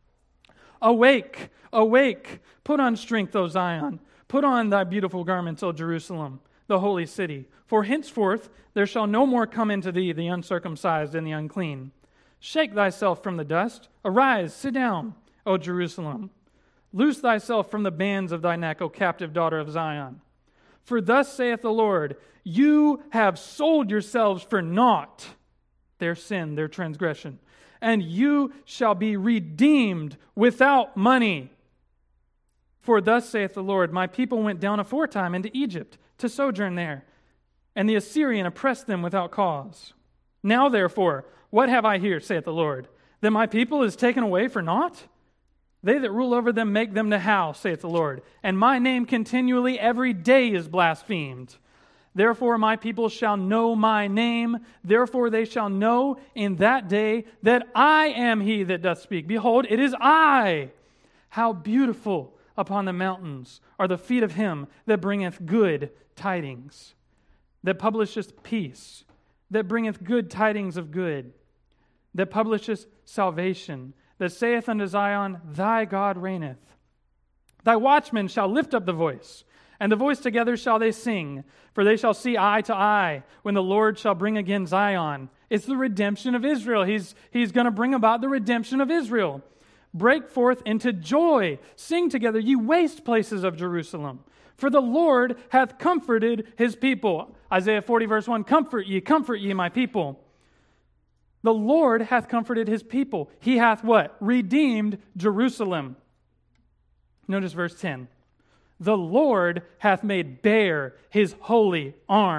Awake, awake, put on strength, O Zion. Put on thy beautiful garments, O Jerusalem, the holy city. For henceforth there shall no more come into thee the uncircumcised and the unclean. Shake thyself from the dust. Arise, sit down, O Jerusalem. Loose thyself from the bands of thy neck, O captive daughter of Zion. For thus saith the Lord, you have sold yourselves for naught, their sin, their transgression, and you shall be redeemed without money. For thus saith the Lord, my people went down aforetime into Egypt to sojourn there, and the Assyrian oppressed them without cause. Now therefore, what have I here, saith the Lord, that my people is taken away for naught? They that rule over them make them to house, saith the Lord, and my name continually every day is blasphemed. Therefore my people shall know my name, therefore they shall know in that day that I am He that doth speak. Behold, it is I. How beautiful upon the mountains are the feet of him that bringeth good tidings, that publisheth peace, that bringeth good tidings of good, that publisheth salvation, that saith unto Zion, thy God reigneth. Thy watchmen shall lift up the voice, and the voice together shall they sing, for they shall see eye to eye when the Lord shall bring again Zion. It's the redemption of Israel. He's, he's going to bring about the redemption of Israel. Break forth into joy. Sing together, ye waste places of Jerusalem. For the Lord hath comforted His people. Isaiah forty verse one, comfort ye, comfort ye, my people. The Lord hath comforted His people. He hath what? Redeemed Jerusalem. Notice verse ten. The Lord hath made bare His holy arm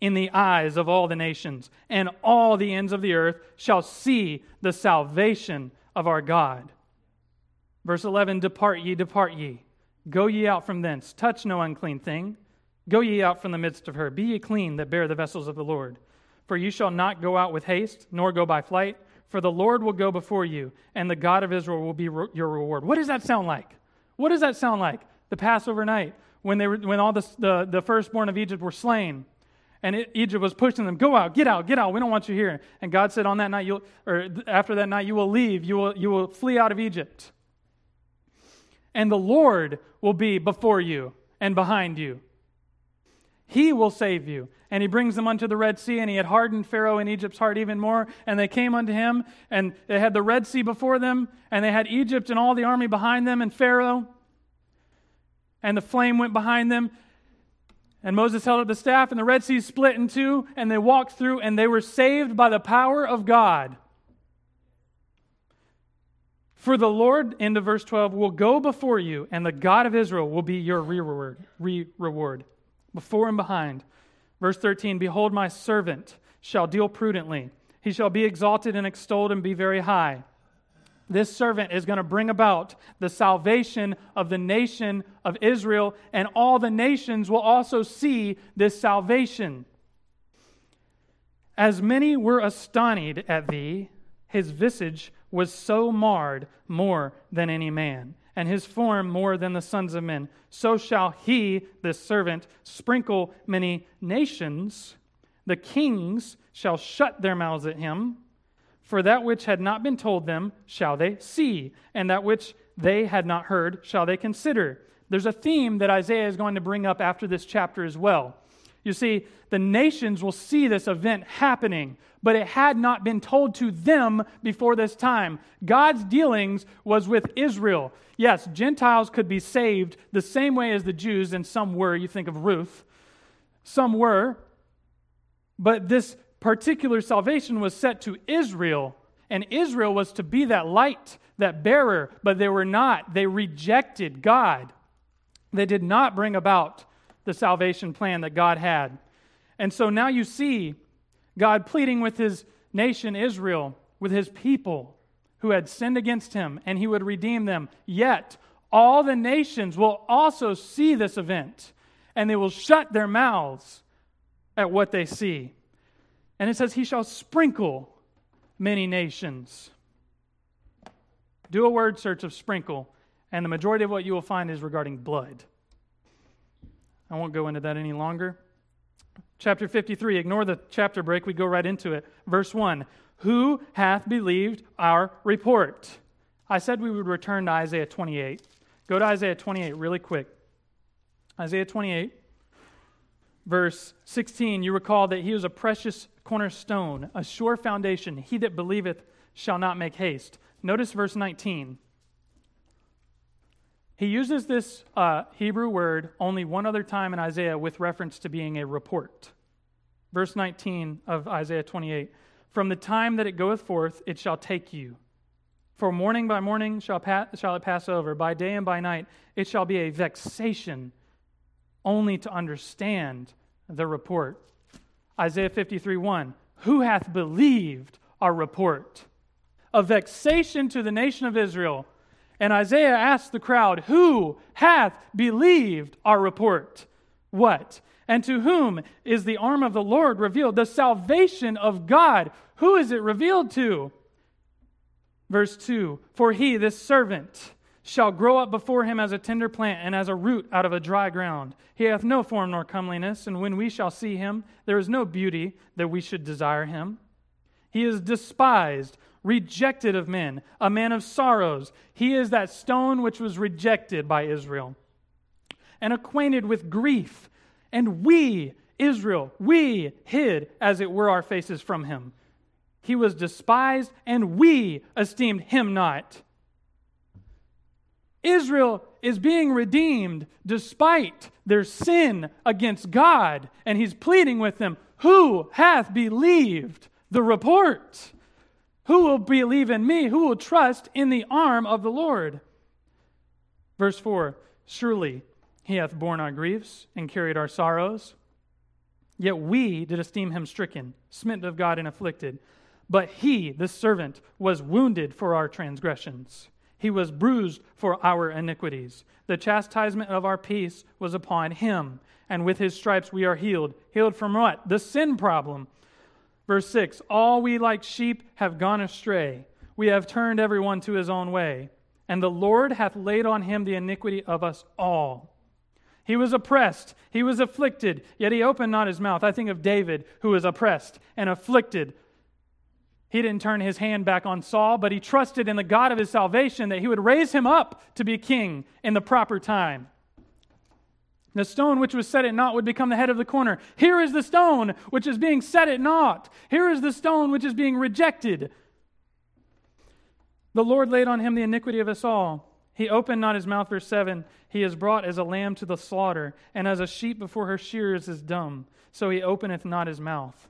in the eyes of all the nations, and all the ends of the earth shall see the salvation of our God. Verse eleven, depart ye, depart ye. Go ye out from thence, touch no unclean thing. Go ye out from the midst of her. Be ye clean that bear the vessels of the Lord. For you shall not go out with haste, nor go by flight, for the Lord will go before you, and the God of Israel will be re- your reward. What does that sound like? What does that sound like? The Passover night, when they were, when all the, the, the firstborn of Egypt were slain, and it, Egypt was pushing them, go out, get out, get out, we don't want you here. And God said on that night, you'll, or after that night, you will leave, you will, you will flee out of Egypt. And the Lord will be before you and behind you. He will save you. And he brings them unto the Red Sea, and he had hardened Pharaoh in Egypt's heart even more. And they came unto him, and they had the Red Sea before them, and they had Egypt and all the army behind them, and Pharaoh. And the flame went behind them. And Moses held up the staff, and the Red Sea split in two, and they walked through, and they were saved by the power of God. For the Lord, into verse twelve, will go before you, and the God of Israel will be your reward, re-reward, before and behind. Verse thirteen, behold, my servant shall deal prudently. He shall be exalted and extolled and be very high. This servant is going to bring about the salvation of the nation of Israel, and all the nations will also see this salvation. As many were astonished at thee, his visage was so marred more than any man, and his form more than the sons of men. So shall he, this servant, sprinkle many nations. The kings shall shut their mouths at him. For that which had not been told them shall they see, and that which they had not heard shall they consider. There's a theme that Isaiah is going to bring up after this chapter as well. You see, the nations will see this event happening, but it had not been told to them before this time. God's dealings was with Israel. Yes, Gentiles could be saved the same way as the Jews, and some were. You think of Ruth. Some were. But this particular salvation was set to Israel, and Israel was to be that light, that bearer, but they were not. They rejected God. They did not bring about the salvation plan that God had. And so now you see God pleading with his nation Israel, with his people who had sinned against him, and he would redeem them. Yet all the nations will also see this event, and they will shut their mouths at what they see. And it says, he shall sprinkle many nations. Do a word search of sprinkle, and the majority of what you will find is regarding blood. I won't go into that any longer. Chapter fifty-three, ignore the chapter break, we go right into it. Verse one, who hath believed our report? I said we would return to Isaiah twenty-eight. Go to Isaiah twenty-eight really quick. Isaiah twenty-eight, verse sixteen, you recall that he was a precious cornerstone, a sure foundation. He that believeth shall not make haste. Notice verse nineteen. He uses this uh, Hebrew word only one other time in Isaiah with reference to being a report. Verse nineteen of Isaiah twenty-eight. From the time that it goeth forth, it shall take you. For morning by morning shall, pa- shall it pass over. By day and by night it shall be a vexation only to understand the report. Isaiah fifty-three one. Who hath believed our report? A vexation to the nation of Israel. And Isaiah asked the crowd, who hath believed our report? What? And to whom is the arm of the Lord revealed? The salvation of God. Who is it revealed to? Verse two, for he, this servant, shall grow up before him as a tender plant and as a root out of a dry ground. He hath no form nor comeliness, and when we shall see him, there is no beauty that we should desire him. He is despised, rejected of men, a man of sorrows. He is that stone which was rejected by Israel, and acquainted with grief. And we, Israel, we hid, as it were, our faces from him. He was despised, and we esteemed him not. Israel is being redeemed despite their sin against God, and he's pleading with them, who hath believed the report? Who will believe in me? Who will trust in the arm of the Lord? Verse four, surely he hath borne our griefs and carried our sorrows. Yet we did esteem him stricken, smitten of God, and afflicted. But he, the servant, was wounded for our transgressions. He was bruised for our iniquities. The chastisement of our peace was upon him, and with his stripes we are healed. Healed from what? The sin problem. Verse six, all we like sheep have gone astray. We have turned everyone to his own way. And the Lord hath laid on him the iniquity of us all. He was oppressed. He was afflicted. Yet he opened not his mouth. I think of David, who was oppressed and afflicted. He didn't turn his hand back on Saul, but he trusted in the God of his salvation that he would raise him up to be king in the proper time. The stone which was set at naught would become the head of the corner. Here is the stone which is being set at naught. Here is the stone which is being rejected. The Lord laid on him the iniquity of us all. He opened not his mouth, verse seven. He is brought as a lamb to the slaughter, and as a sheep before her shearers is dumb. So he openeth not his mouth.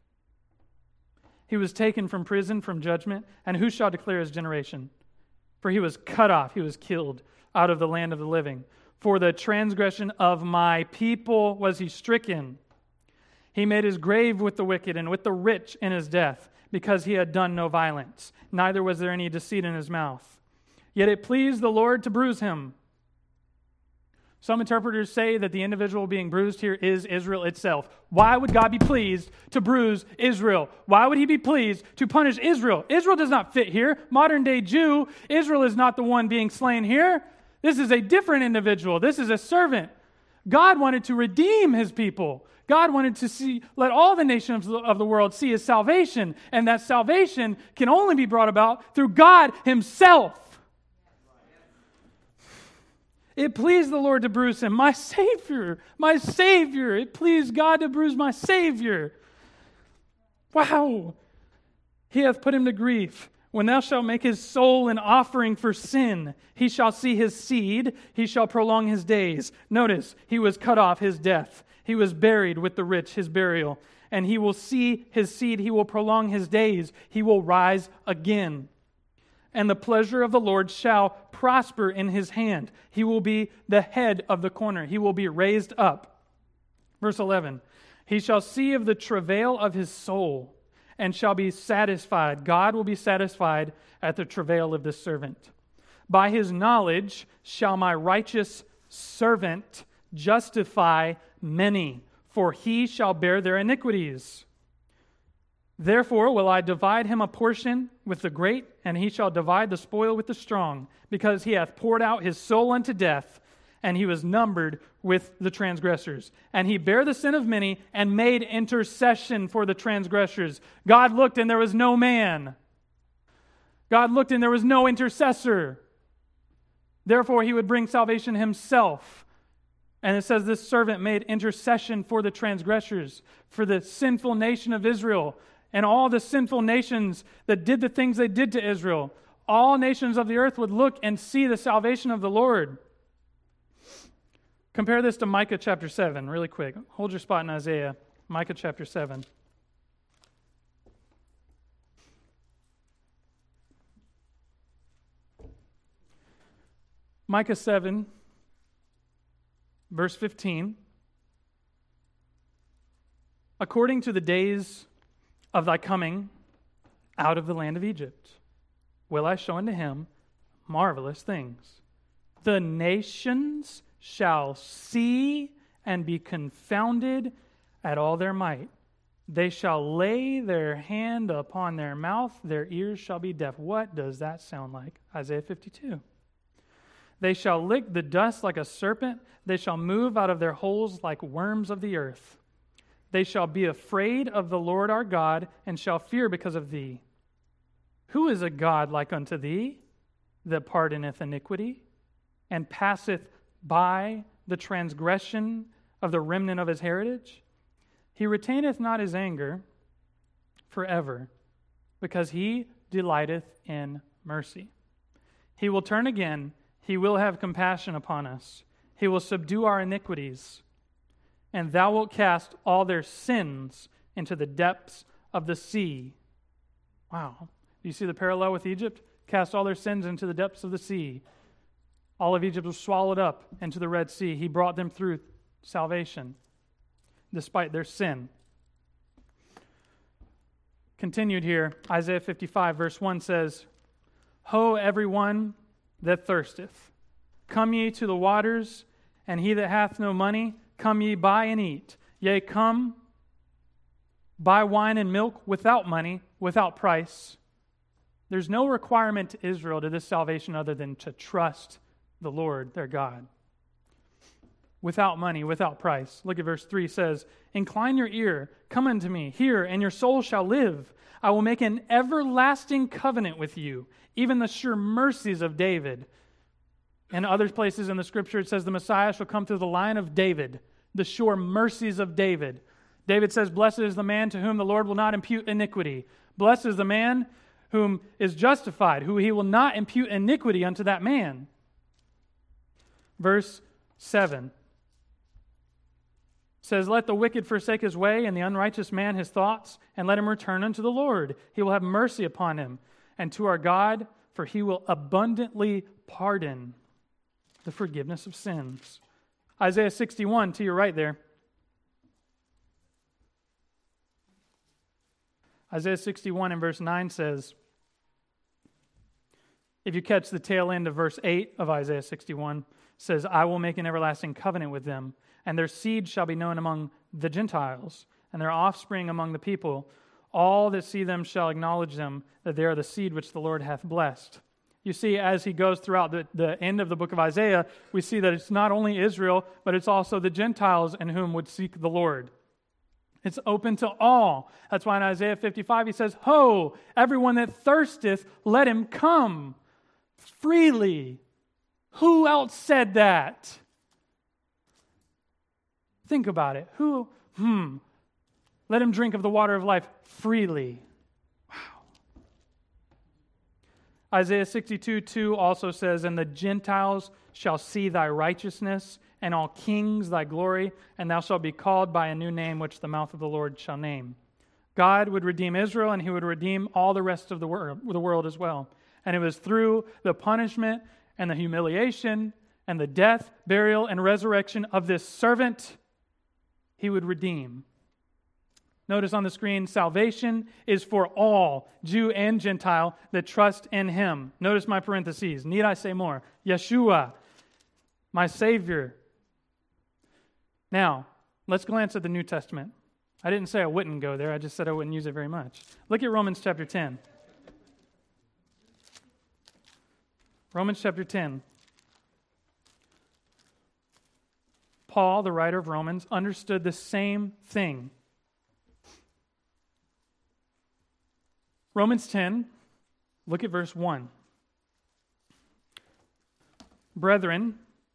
He was taken from prison, from judgment, and who shall declare his generation? For he was cut off, he was killed out of the land of the living. For the transgression of my people was he stricken. He made his grave with the wicked and with the rich in his death, because he had done no violence, neither was there any deceit in his mouth. Yet it pleased the Lord to bruise him. Some interpreters say that the individual being bruised here is Israel itself. Why would God be pleased to bruise Israel? Why would he be pleased to punish Israel? Israel does not fit here. Modern day Jew, Israel is not the one being slain here. This is a different individual. This is a servant. God wanted to redeem his people. God wanted to see, let all the nations of the world see his salvation. And that salvation can only be brought about through God himself. It pleased the Lord to bruise him. My Savior, my Savior. It pleased God to bruise my Savior. Wow. He hath put him to grief. When thou shalt make his soul an offering for sin, he shall see his seed, he shall prolong his days. Notice, he was cut off, his death. He was buried with the rich, his burial. And he will see his seed, he will prolong his days, he will rise again. And the pleasure of the Lord shall prosper in his hand. He will be the head of the corner. He will be raised up. Verse eleven, he shall see of the travail of his soul and shall be satisfied. God will be satisfied at the travail of this servant. By his knowledge shall my righteous servant justify many, for he shall bear their iniquities. Therefore will I divide him a portion with the great, and he shall divide the spoil with the strong, because he hath poured out his soul unto death, and he was numbered with the transgressors. And he bare the sin of many, and made intercession for the transgressors. God looked, and there was no man. God looked, and there was no intercessor. Therefore he would bring salvation himself. And it says this servant made intercession for the transgressors, for the sinful nation of Israel, and all the sinful nations that did the things they did to Israel. All nations of the earth would look and see the salvation of the Lord. Compare this to Micah chapter seven, really quick. Hold your spot in Isaiah. Micah chapter seven. Micah seven, verse fifteen. According to the days of thy coming out of the land of Egypt, will I show unto him marvelous things. The nations shall see and be confounded at all their might. They shall lay their hand upon their mouth, their ears shall be deaf. What does that sound like? Isaiah fifty-two. They shall lick the dust like a serpent. They shall move out of their holes like worms of the earth. They shall be afraid of the Lord our God, and shall fear because of thee. Who is a God like unto thee, that pardoneth iniquity, and passeth by the transgression of the remnant of his heritage? He retaineth not his anger forever, because he delighteth in mercy. He will turn again, he will have compassion upon us. He will subdue our iniquities. And thou wilt cast all their sins into the depths of the sea. Wow. Do you see the parallel with Egypt? Cast all their sins into the depths of the sea. All of Egypt was swallowed up into the Red Sea. He brought them through salvation. despite their sin. Continued here, Isaiah fifty-five, verse one says, Ho, everyone that thirsteth, come ye to the waters, and he that hath no money, come ye buy and eat. Yea, come, buy wine and milk without money, without price. There's no requirement to Israel to this salvation other than to trust the Lord, their God. Without money, without price. Look at verse three says, Incline your ear, come unto me, hear, and your soul shall live. I will make an everlasting covenant with you, even the sure mercies of David. In other places in the Scripture, it says the Messiah shall come through the line of David, the sure mercies of David. David says, Blessed is the man to whom the Lord will not impute iniquity. Blessed is the man whom is justified, who he will not impute iniquity unto that man. Verse seven says, Let the wicked forsake his way, and the unrighteous man his thoughts, and let him return unto the Lord. He will have mercy upon him, and to our God, for he will abundantly pardon the forgiveness of sins. Isaiah sixty-one, to your right there. Isaiah sixty-one and verse nine says, if you catch the tail end of verse eight of Isaiah sixty-one, says, I will make an everlasting covenant with them, and their seed shall be known among the Gentiles, and their offspring among the people. All that see them shall acknowledge them, that they are the seed which the Lord hath blessed. You see, as he goes throughout the, the end of the book of Isaiah, we see that it's not only Israel, but it's also the Gentiles in whom would seek the Lord. It's open to all. That's why in Isaiah fifty-five he says, Ho, everyone that thirsteth, let him come freely. Who else said that? Think about it. Who? Hmm. Let him drink of the water of life freely. Wow. Isaiah sixty-two two also says, And the Gentiles shall see thy righteousness, and all kings thy glory, and thou shalt be called by a new name which the mouth of the Lord shall name. God would redeem Israel, and he would redeem all the rest of the world, the world as well. And it was through the punishment and the humiliation and the death, burial, and resurrection of this servant he would redeem. Notice on the screen, salvation is for all, Jew and Gentile, that trust in him. Notice my parentheses. Need I say more? Yeshua, my Savior. Now, let's glance at the New Testament. I didn't say I wouldn't go there. I just said I wouldn't use it very much. Look at Romans chapter ten. Romans chapter ten. Paul, the writer of Romans, understood the same thing. Romans ten, look at verse one. Brethren,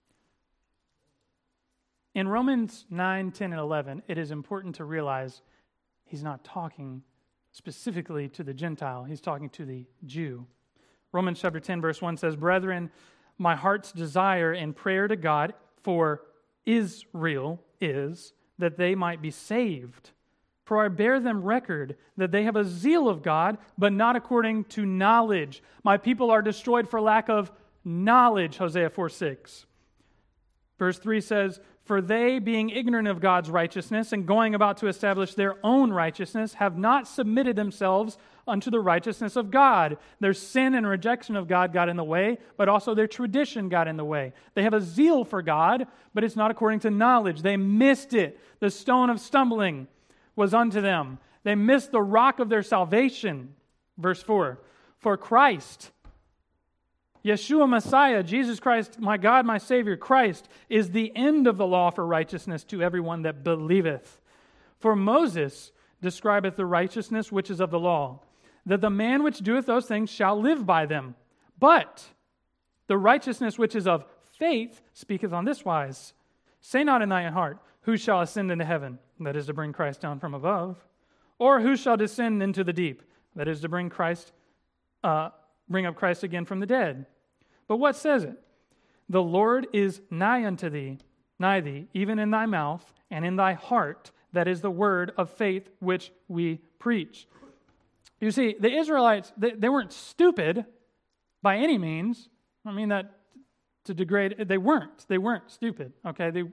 in Romans nine, ten, and eleven, it is important to realize he's not talking specifically to the Gentile. He's talking to the Jew. Romans chapter ten, verse one says, Brethren, my heart's desire and prayer to God for Israel is that they might be saved. For I bear them record that they have a zeal of God, but not according to knowledge. My people are destroyed for lack of knowledge, Hosea four six. Verse three says, For they, being ignorant of God's righteousness and going about to establish their own righteousness, have not submitted themselves unto the righteousness of God. Their sin and rejection of God got in the way, but also their tradition got in the way. They have a zeal for God, but it's not according to knowledge. They missed it. The stone of stumbling was unto them. They missed the rock of their salvation. Verse four, For Christ, Yeshua Messiah, Jesus Christ, my God, my Savior, Christ, is the end of the law for righteousness to everyone that believeth. For Moses describeth the righteousness which is of the law, that the man which doeth those things shall live by them. But the righteousness which is of faith speaketh on this wise, Say not in thine heart, Who shall ascend into heaven? That is to bring Christ down from above. Or who shall descend into the deep? That is to bring Christ, uh, bring up Christ again from the dead. But what says it? The Lord is nigh unto thee, nigh thee, even in thy mouth and in thy heart. That is the word of faith which we preach. You see, the Israelites, they, they weren't stupid by any means. I mean that to degrade, they weren't. They weren't stupid, okay? They,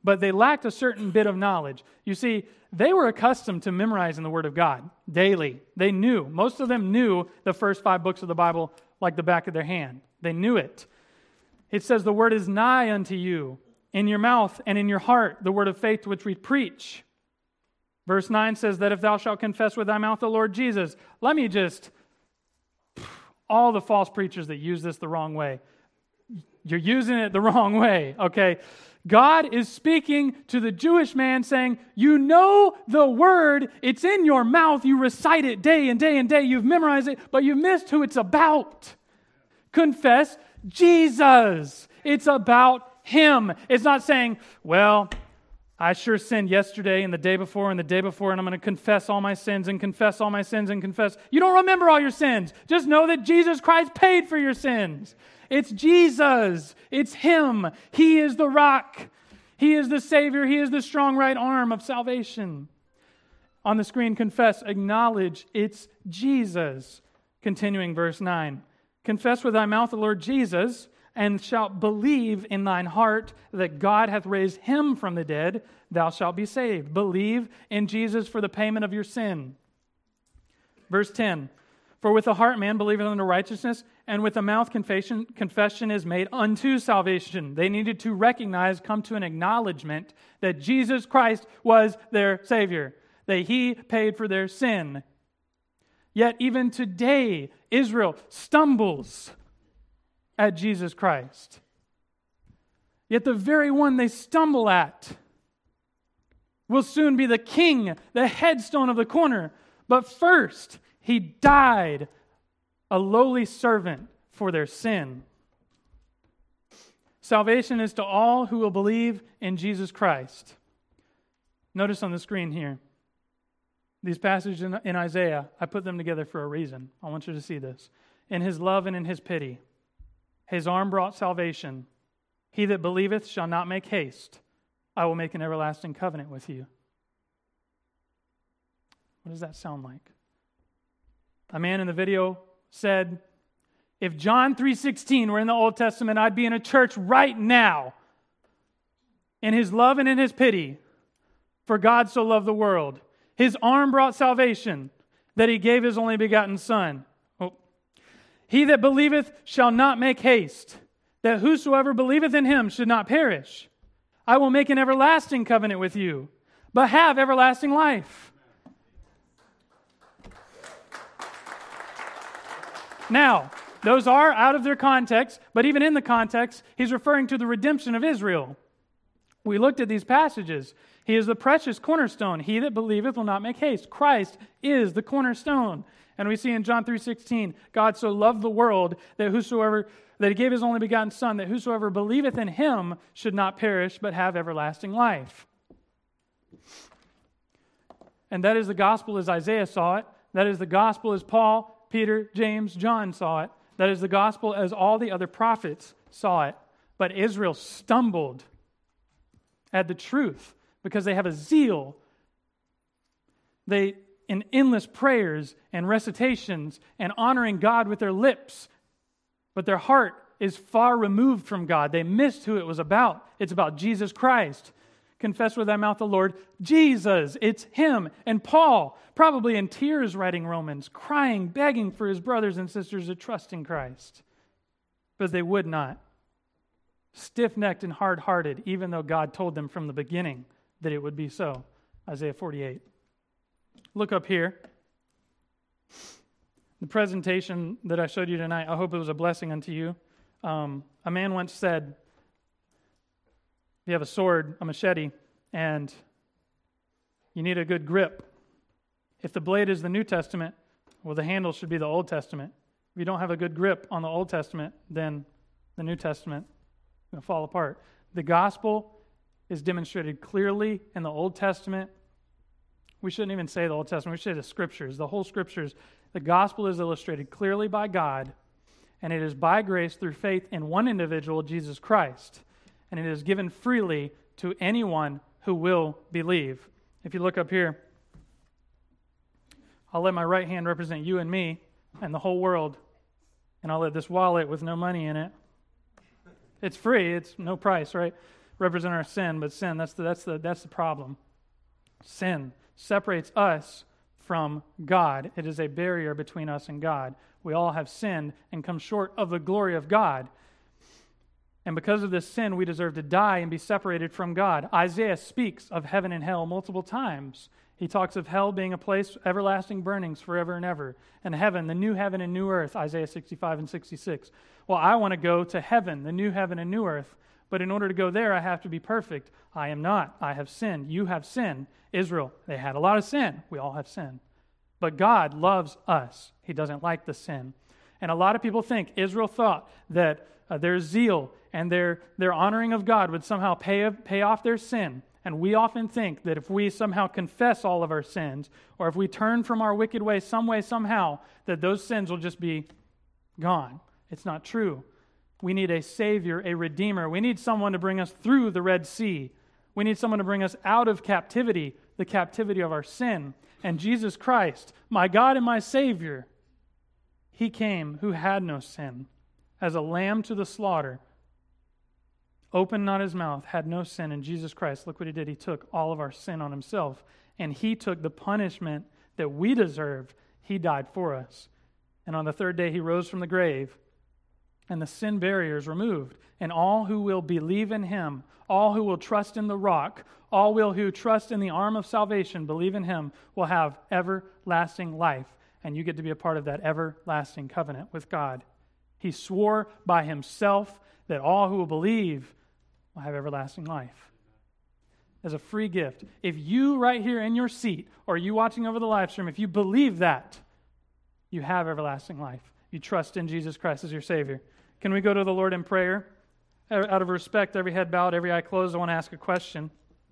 but they lacked a certain bit of knowledge. You see, they were accustomed to memorizing the Word of God daily. They knew. Most of them knew the first five books of the Bible like the back of their hand. They knew it. It says, the Word is nigh unto you, in your mouth and in your heart, the word of faith which we preach. Verse nine says that if thou shalt confess with thy mouth the Lord Jesus. Let me just, all the false preachers that use this the wrong way, you're using it the wrong way, okay? God is speaking to the Jewish man saying, you know the word, it's in your mouth, you recite it day and day and day, you've memorized it, but you've missed who it's about. Confess Jesus. It's about Him. It's not saying, well, I sure sinned yesterday and the day before and the day before, and I'm going to confess all my sins and confess all my sins and confess. You don't remember all your sins. Just know that Jesus Christ paid for your sins. It's Jesus. It's Him. He is the rock. He is the Savior. He is the strong right arm of salvation. On the screen, confess, acknowledge it's Jesus. Continuing verse nine. Confess with thy mouth the Lord Jesus, and shalt believe in thine heart that God hath raised Him from the dead, thou shalt be saved. Believe in Jesus for the payment of your sin. Verse ten. For with the heart man believeth unto righteousness, and with the mouth confession, confession is made unto salvation. They needed to recognize, come to an acknowledgement that Jesus Christ was their Savior, that He paid for their sin. Yet even today, Israel stumbles at Jesus Christ. Yet the very one they stumble at will soon be the king, the headstone of the corner. But first, He died a lowly servant for their sin. Salvation is to all who will believe in Jesus Christ. Notice on the screen here, these passages in, in Isaiah, I put them together for a reason. I want you to see this. In His love and in His pity, His arm brought salvation. He that believeth shall not make haste. I will make an everlasting covenant with you. What does that sound like? A man in the video said, if John three sixteen were in the Old Testament, I'd be in a church right now. In His love and in His pity, for God so loved the world. His arm brought salvation, that He gave His only begotten Son. Oh. He that believeth shall not make haste, that whosoever believeth in Him should not perish. I will make an everlasting covenant with you, but have everlasting life. Now, those are out of their context, but even in the context, he's referring to the redemption of Israel. We looked at these passages. He is the precious cornerstone. He that believeth will not make haste. Christ is the cornerstone. And we see in John three sixteen, God so loved the world that whosoever that He gave His only begotten Son, that whosoever believeth in Him should not perish, but have everlasting life. And that is the gospel as Isaiah saw it. That is the gospel as Paul, Peter, James, John saw it. That is the gospel as all the other prophets saw it. But Israel stumbled at the truth because they have a zeal. They, in endless prayers and recitations and honoring God with their lips, but their heart is far removed from God. They missed who it was about. It's about Jesus Christ. Confess with thy mouth the Lord Jesus. It's Him. And Paul, probably in tears writing Romans, crying, begging for his brothers and sisters to trust in Christ. But they would not. Stiff-necked and hard-hearted, even though God told them from the beginning that it would be so. Isaiah forty-eight. Look up here. The presentation that I showed you tonight, I hope it was a blessing unto you. Um, a man once said, you have a sword, a machete, and you need a good grip. If the blade is the New Testament, well, the handle should be the Old Testament. If you don't have a good grip on the Old Testament, then the New Testament is going to fall apart. The gospel is demonstrated clearly in the Old Testament. We shouldn't even say the Old Testament. We should say the Scriptures. The whole Scriptures. The gospel is illustrated clearly by God, and it is by grace through faith in one individual, Jesus Christ. And it is given freely to anyone who will believe. If you look up here, I'll let my right hand represent you and me and the whole world. And I'll let this wallet with no money in it. It's free. It's no price, right? represent our sin, but sin, that's the, that's the, that's the problem. Sin separates us from God. It is a barrier between us and God. We all have sinned and come short of the glory of God. And because of this sin, we deserve to die and be separated from God. Isaiah speaks of heaven and hell multiple times. He talks of hell being a place, everlasting burnings forever and ever. And heaven, the new heaven and new earth, Isaiah sixty-five and sixty-six. Well, I want to go to heaven, the new heaven and new earth. But in order to go there, I have to be perfect. I am not. I have sinned. You have sinned. Israel, they had a lot of sin. We all have sin. But God loves us. He doesn't like the sin. And a lot of people think Israel thought that uh, their zeal and their, their honoring of God would somehow pay, pay off their sin. And we often think that if we somehow confess all of our sins, or if we turn from our wicked ways some way, somehow, that those sins will just be gone. It's not true. We need a Savior, a Redeemer. We need someone to bring us through the Red Sea. We need someone to bring us out of captivity, the captivity of our sin. And Jesus Christ, my God and my Savior, He came who had no sin, as a lamb to the slaughter, opened not His mouth, had no sin. And Jesus Christ, look what He did. He took all of our sin on Himself, and He took the punishment that we deserved. He died for us. And on the third day He rose from the grave, and the sin barrier is removed. And all who will believe in Him, all who will trust in the rock, all will who trust in the arm of salvation, believe in Him, will have everlasting life. And you get to be a part of that everlasting covenant with God. He swore by Himself that all who will believe will have everlasting life. As a free gift. If you right here in your seat, or you watching over the live stream, if you believe that, you have everlasting life. You trust in Jesus Christ as your Savior. Can we go to the Lord in prayer? Out of respect, every head bowed, every eye closed, I want to ask a question.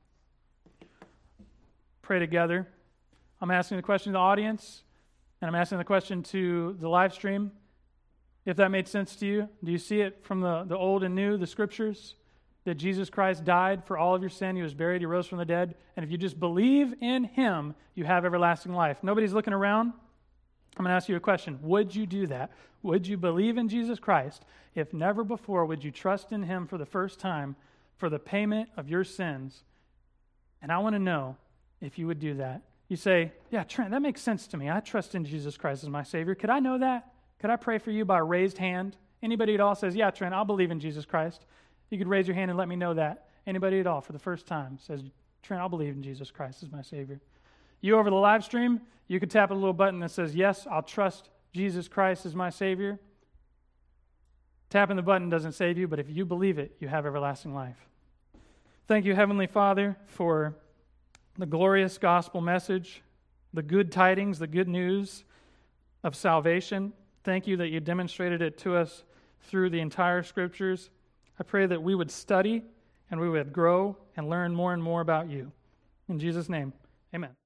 Pray together. I'm asking the question to the audience, and I'm asking the question to the live stream. If that made sense to you, do you see it from the, the old and new, the scriptures, that Jesus Christ died for all of your sin, He was buried, He rose from the dead, and if you just believe in Him, you have everlasting life. Nobody's looking around. I'm going to ask you a question. Would you do that? Would you believe in Jesus Christ? If never before, would you trust in Him for the first time for the payment of your sins? And I want to know if you would do that. You say, yeah, Trent, that makes sense to me. I trust in Jesus Christ as my Savior. Could I know that? Could I pray for you by a raised hand? Anybody at all says, yeah, Trent, I'll believe in Jesus Christ. You could raise your hand and let me know that. Anybody at all for the first time says, Trent, I'll believe in Jesus Christ as my Savior. You over the live stream, you could tap a little button that says, yes, I'll trust Jesus Christ as my Savior. Tapping the button doesn't save you, but if you believe it, you have everlasting life. Thank you, Heavenly Father, for the glorious gospel message, the good tidings, the good news of salvation. Thank you that you demonstrated it to us through the entire scriptures. I pray that we would study and we would grow and learn more and more about you. In Jesus' name, amen.